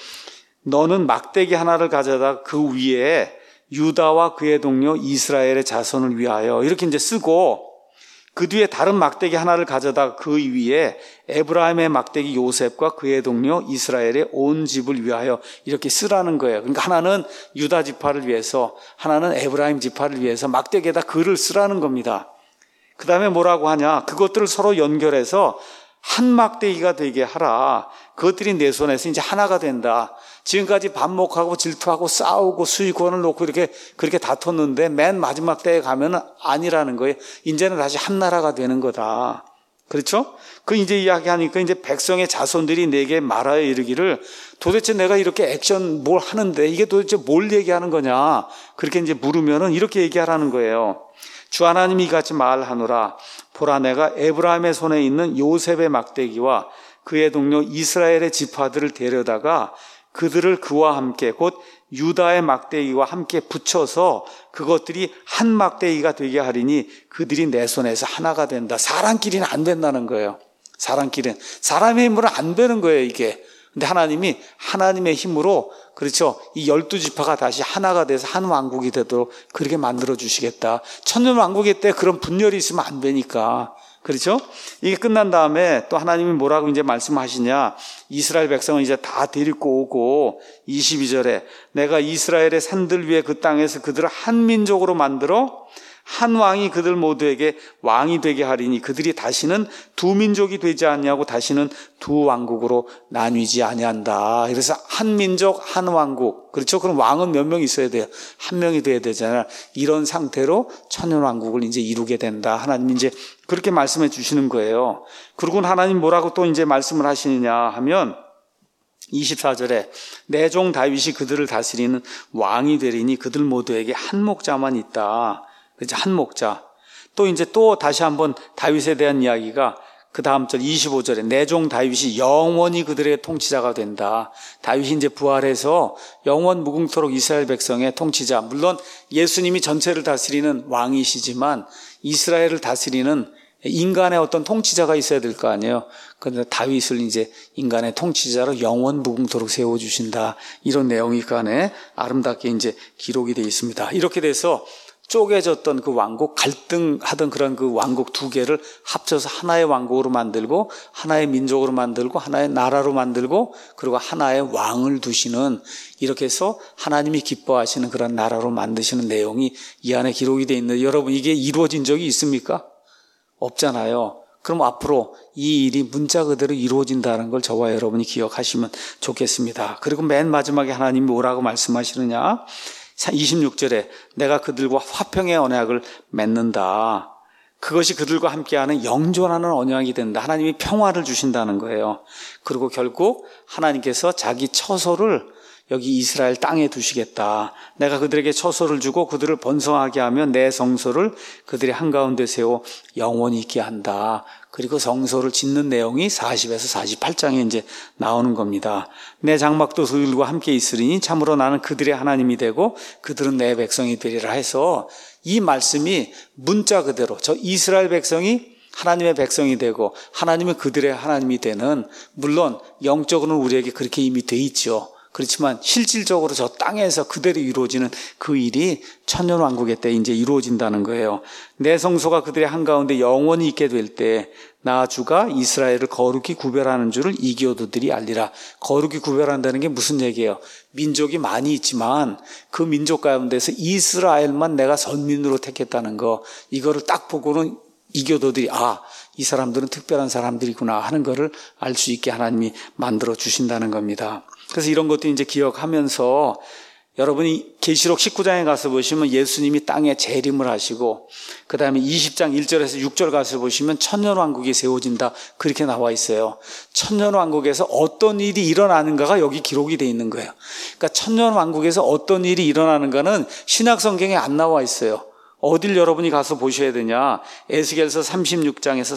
너는 막대기 하나를 가져다 그 위에 유다와 그의 동료 이스라엘의 자손을 위하여 이렇게 이제 쓰고, 그 뒤에 다른 막대기 하나를 가져다 그 위에 에브라임의 막대기 요셉과 그의 동료 이스라엘의 온 집을 위하여 이렇게 쓰라는 거예요. 그러니까 하나는 유다 지파를 위해서, 하나는 에브라임 지파를 위해서 막대기에다 글을 쓰라는 겁니다. 그 다음에 뭐라고 하냐? 그것들을 서로 연결해서 한 막대기가 되게 하라. 그것들이 내 손에서 이제 하나가 된다. 지금까지 반목하고 질투하고 싸우고 수익원을 놓고 그렇게 다퉜는데 맨 마지막 때에 가면은 아니라는 거예요. 이제는 다시 한 나라가 되는 거다. 그렇죠? 그 이제 이야기하니까 이제 백성의 자손들이 내게 말하여 이르기를 도대체 내가 이렇게 액션 뭘 하는데 이게 도대체 뭘 얘기하는 거냐? 그렇게 이제 물으면은 이렇게 얘기하라는 거예요. 주 하나님이 같이 말하노라. 보라, 내가 에브라임의 손에 있는 요셉의 막대기와 그의 동료 이스라엘의 지파들을 데려다가 그들을 그와 함께 곧 유다의 막대기와 함께 붙여서 그것들이 한 막대기가 되게 하리니 그들이 내 손에서 하나가 된다. 사람끼리는 안 된다는 거예요. 사람끼리는. 사람의 힘으로 안 되는 거예요, 이게. 근데 하나님이 하나님의 힘으로, 그렇죠, 이 12지파가 다시 하나가 돼서 한 왕국이 되도록 그렇게 만들어 주시겠다. 천년 왕국의 때 그런 분열이 있으면 안 되니까. 그렇죠? 이게 끝난 다음에 또 하나님이 뭐라고 이제 말씀하시냐. 이스라엘 백성은 이제 다 데리고 오고 22절에 내가 이스라엘의 산들 위에 그 땅에서 그들을 한 민족으로 만들어 한 왕이 그들 모두에게 왕이 되게 하리니 그들이 다시는 두 민족이 되지 않냐고 다시는 두 왕국으로 나뉘지 아니한다. 그래서 한 민족 한 왕국. 그렇죠? 그럼 왕은 몇 명 있어야 돼요? 한 명이 돼야 되잖아요. 이런 상태로 천년 왕국을 이제 이루게 된다. 하나님이 이제 그렇게 말씀해 주시는 거예요. 그리고 하나님 뭐라고 또 이제 말씀을 하시느냐 하면 24절에 내 종 다윗이 그들을 다스리는 왕이 되리니 그들 모두에게 한 목자만 있다. 그렇죠? 한 목자. 또 이제 또 다시 한번 다윗에 대한 이야기가 그 다음 절 25절에 내 종 다윗이 영원히 그들의 통치자가 된다. 다윗이 이제 부활해서 영원 무궁토록 이스라엘 백성의 통치자. 물론 예수님이 전체를 다스리는 왕이시지만 이스라엘을 다스리는 인간의 어떤 통치자가 있어야 될 거 아니에요. 그런데 다윗을 이제 인간의 통치자로 영원 무궁토록 세워주신다. 이런 내용이 그 안에 아름답게 이제 기록이 되어 있습니다. 이렇게 돼서 쪼개졌던 그 왕국, 갈등하던 그런 그 왕국 두 개를 합쳐서 하나의 왕국으로 만들고 하나의 민족으로 만들고 하나의 나라로 만들고 그리고 하나의 왕을 두시는, 이렇게 해서 하나님이 기뻐하시는 그런 나라로 만드시는 내용이 이 안에 기록이 되어 있는데, 여러분 이게 이루어진 적이 있습니까? 없잖아요. 그럼 앞으로 이 일이 문자 그대로 이루어진다는 걸 저와 여러분이 기억하시면 좋겠습니다. 그리고 맨 마지막에 하나님이 뭐라고 말씀하시느냐? 26절에 내가 그들과 화평의 언약을 맺는다. 그것이 그들과 함께하는 영존하는 언약이 된다. 하나님이 평화를 주신다는 거예요. 그리고 결국 하나님께서 자기 처소를 여기 이스라엘 땅에 두시겠다. 내가 그들에게 처소를 주고 그들을 번성하게 하면 내 성소를 그들이 한가운데 세워 영원히 있게 한다. 그리고 성소를 짓는 내용이 40에서 48장에 이제 나오는 겁니다. 내 장막도 그들과 함께 있으리니 참으로 나는 그들의 하나님이 되고 그들은 내 백성이 되리라 해서 이 말씀이 문자 그대로 저 이스라엘 백성이 하나님의 백성이 되고 하나님은 그들의 하나님이 되는, 물론 영적으로는 우리에게 그렇게 이미 돼 있죠. 그렇지만 실질적으로 저 땅에서 그대로 이루어지는 그 일이 천년왕국의 때 이제 이루어진다는 거예요. 내 성소가 그들의 한가운데 영원히 있게 될 때 나 주가 이스라엘을 거룩히 구별하는 줄을 이교도들이 알리라. 거룩히 구별한다는 게 무슨 얘기예요? 민족이 많이 있지만 그 민족 가운데서 이스라엘만 내가 선민으로 택했다는 거, 이거를 딱 보고는 이교도들이 이 사람들은 특별한 사람들이구나 하는 거를 알 수 있게 하나님이 만들어 주신다는 겁니다. 그래서 이런 것도 이제 기억하면서 여러분이 계시록 19장에 가서 보시면 예수님이 땅에 재림을 하시고 그 다음에 20장 1절에서 6절 가서 보시면 천년왕국이 세워진다 그렇게 나와 있어요. 천년왕국에서 어떤 일이 일어나는가가 여기 기록이 되어 있는 거예요. 그러니까 천년왕국에서 어떤 일이 일어나는가는 신약성경에 안 나와 있어요. 어딜 여러분이 가서 보셔야 되냐? 에스겔서 36장에서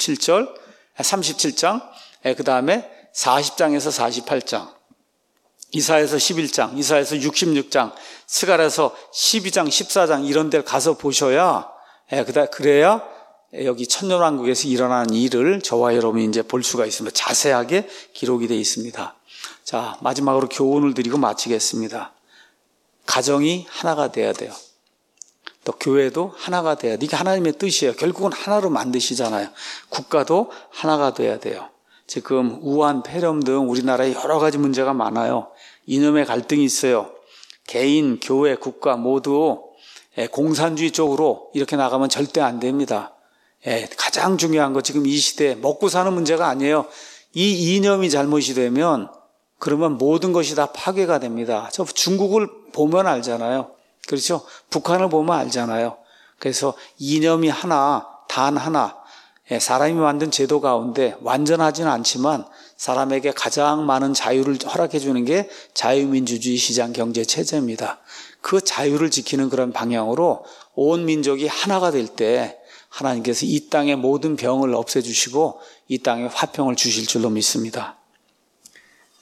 37장, 그 다음에 40장에서 48장, 이사야서 11장, 이사야서 66장, 스가랴서 12장, 14장 이런 데 가서 보셔야, 그래야 여기 천년왕국에서 일어나는 일을 저와 여러분이 이제 볼 수가 있습니다. 자세하게 기록이 되어 있습니다. 자, 마지막으로 교훈을 드리고 마치겠습니다. 가정이 하나가 돼야 돼요. 또 교회도 하나가 돼야 돼요. 이게 하나님의 뜻이에요. 결국은 하나로 만드시잖아요. 국가도 하나가 돼야 돼요. 지금 우한, 폐렴 등 우리나라에 여러 가지 문제가 많아요. 이념의 갈등이 있어요. 개인, 교회, 국가 모두 공산주의 쪽으로 이렇게 나가면 절대 안 됩니다. 가장 중요한 거 지금 이 시대에 먹고 사는 문제가 아니에요. 이 이념이 잘못이 되면 그러면 모든 것이 다 파괴가 됩니다. 저 중국을 보면 알잖아요. 그렇죠? 북한을 보면 알잖아요. 그래서 이념이 하나, 단 하나, 사람이 만든 제도 가운데 완전하지는 않지만 사람에게 가장 많은 자유를 허락해 주는 게 자유민주주의 시장 경제 체제입니다. 그 자유를 지키는 그런 방향으로 온 민족이 하나가 될 때 하나님께서 이 땅의 모든 병을 없애주시고 이 땅에 화평을 주실 줄로 믿습니다.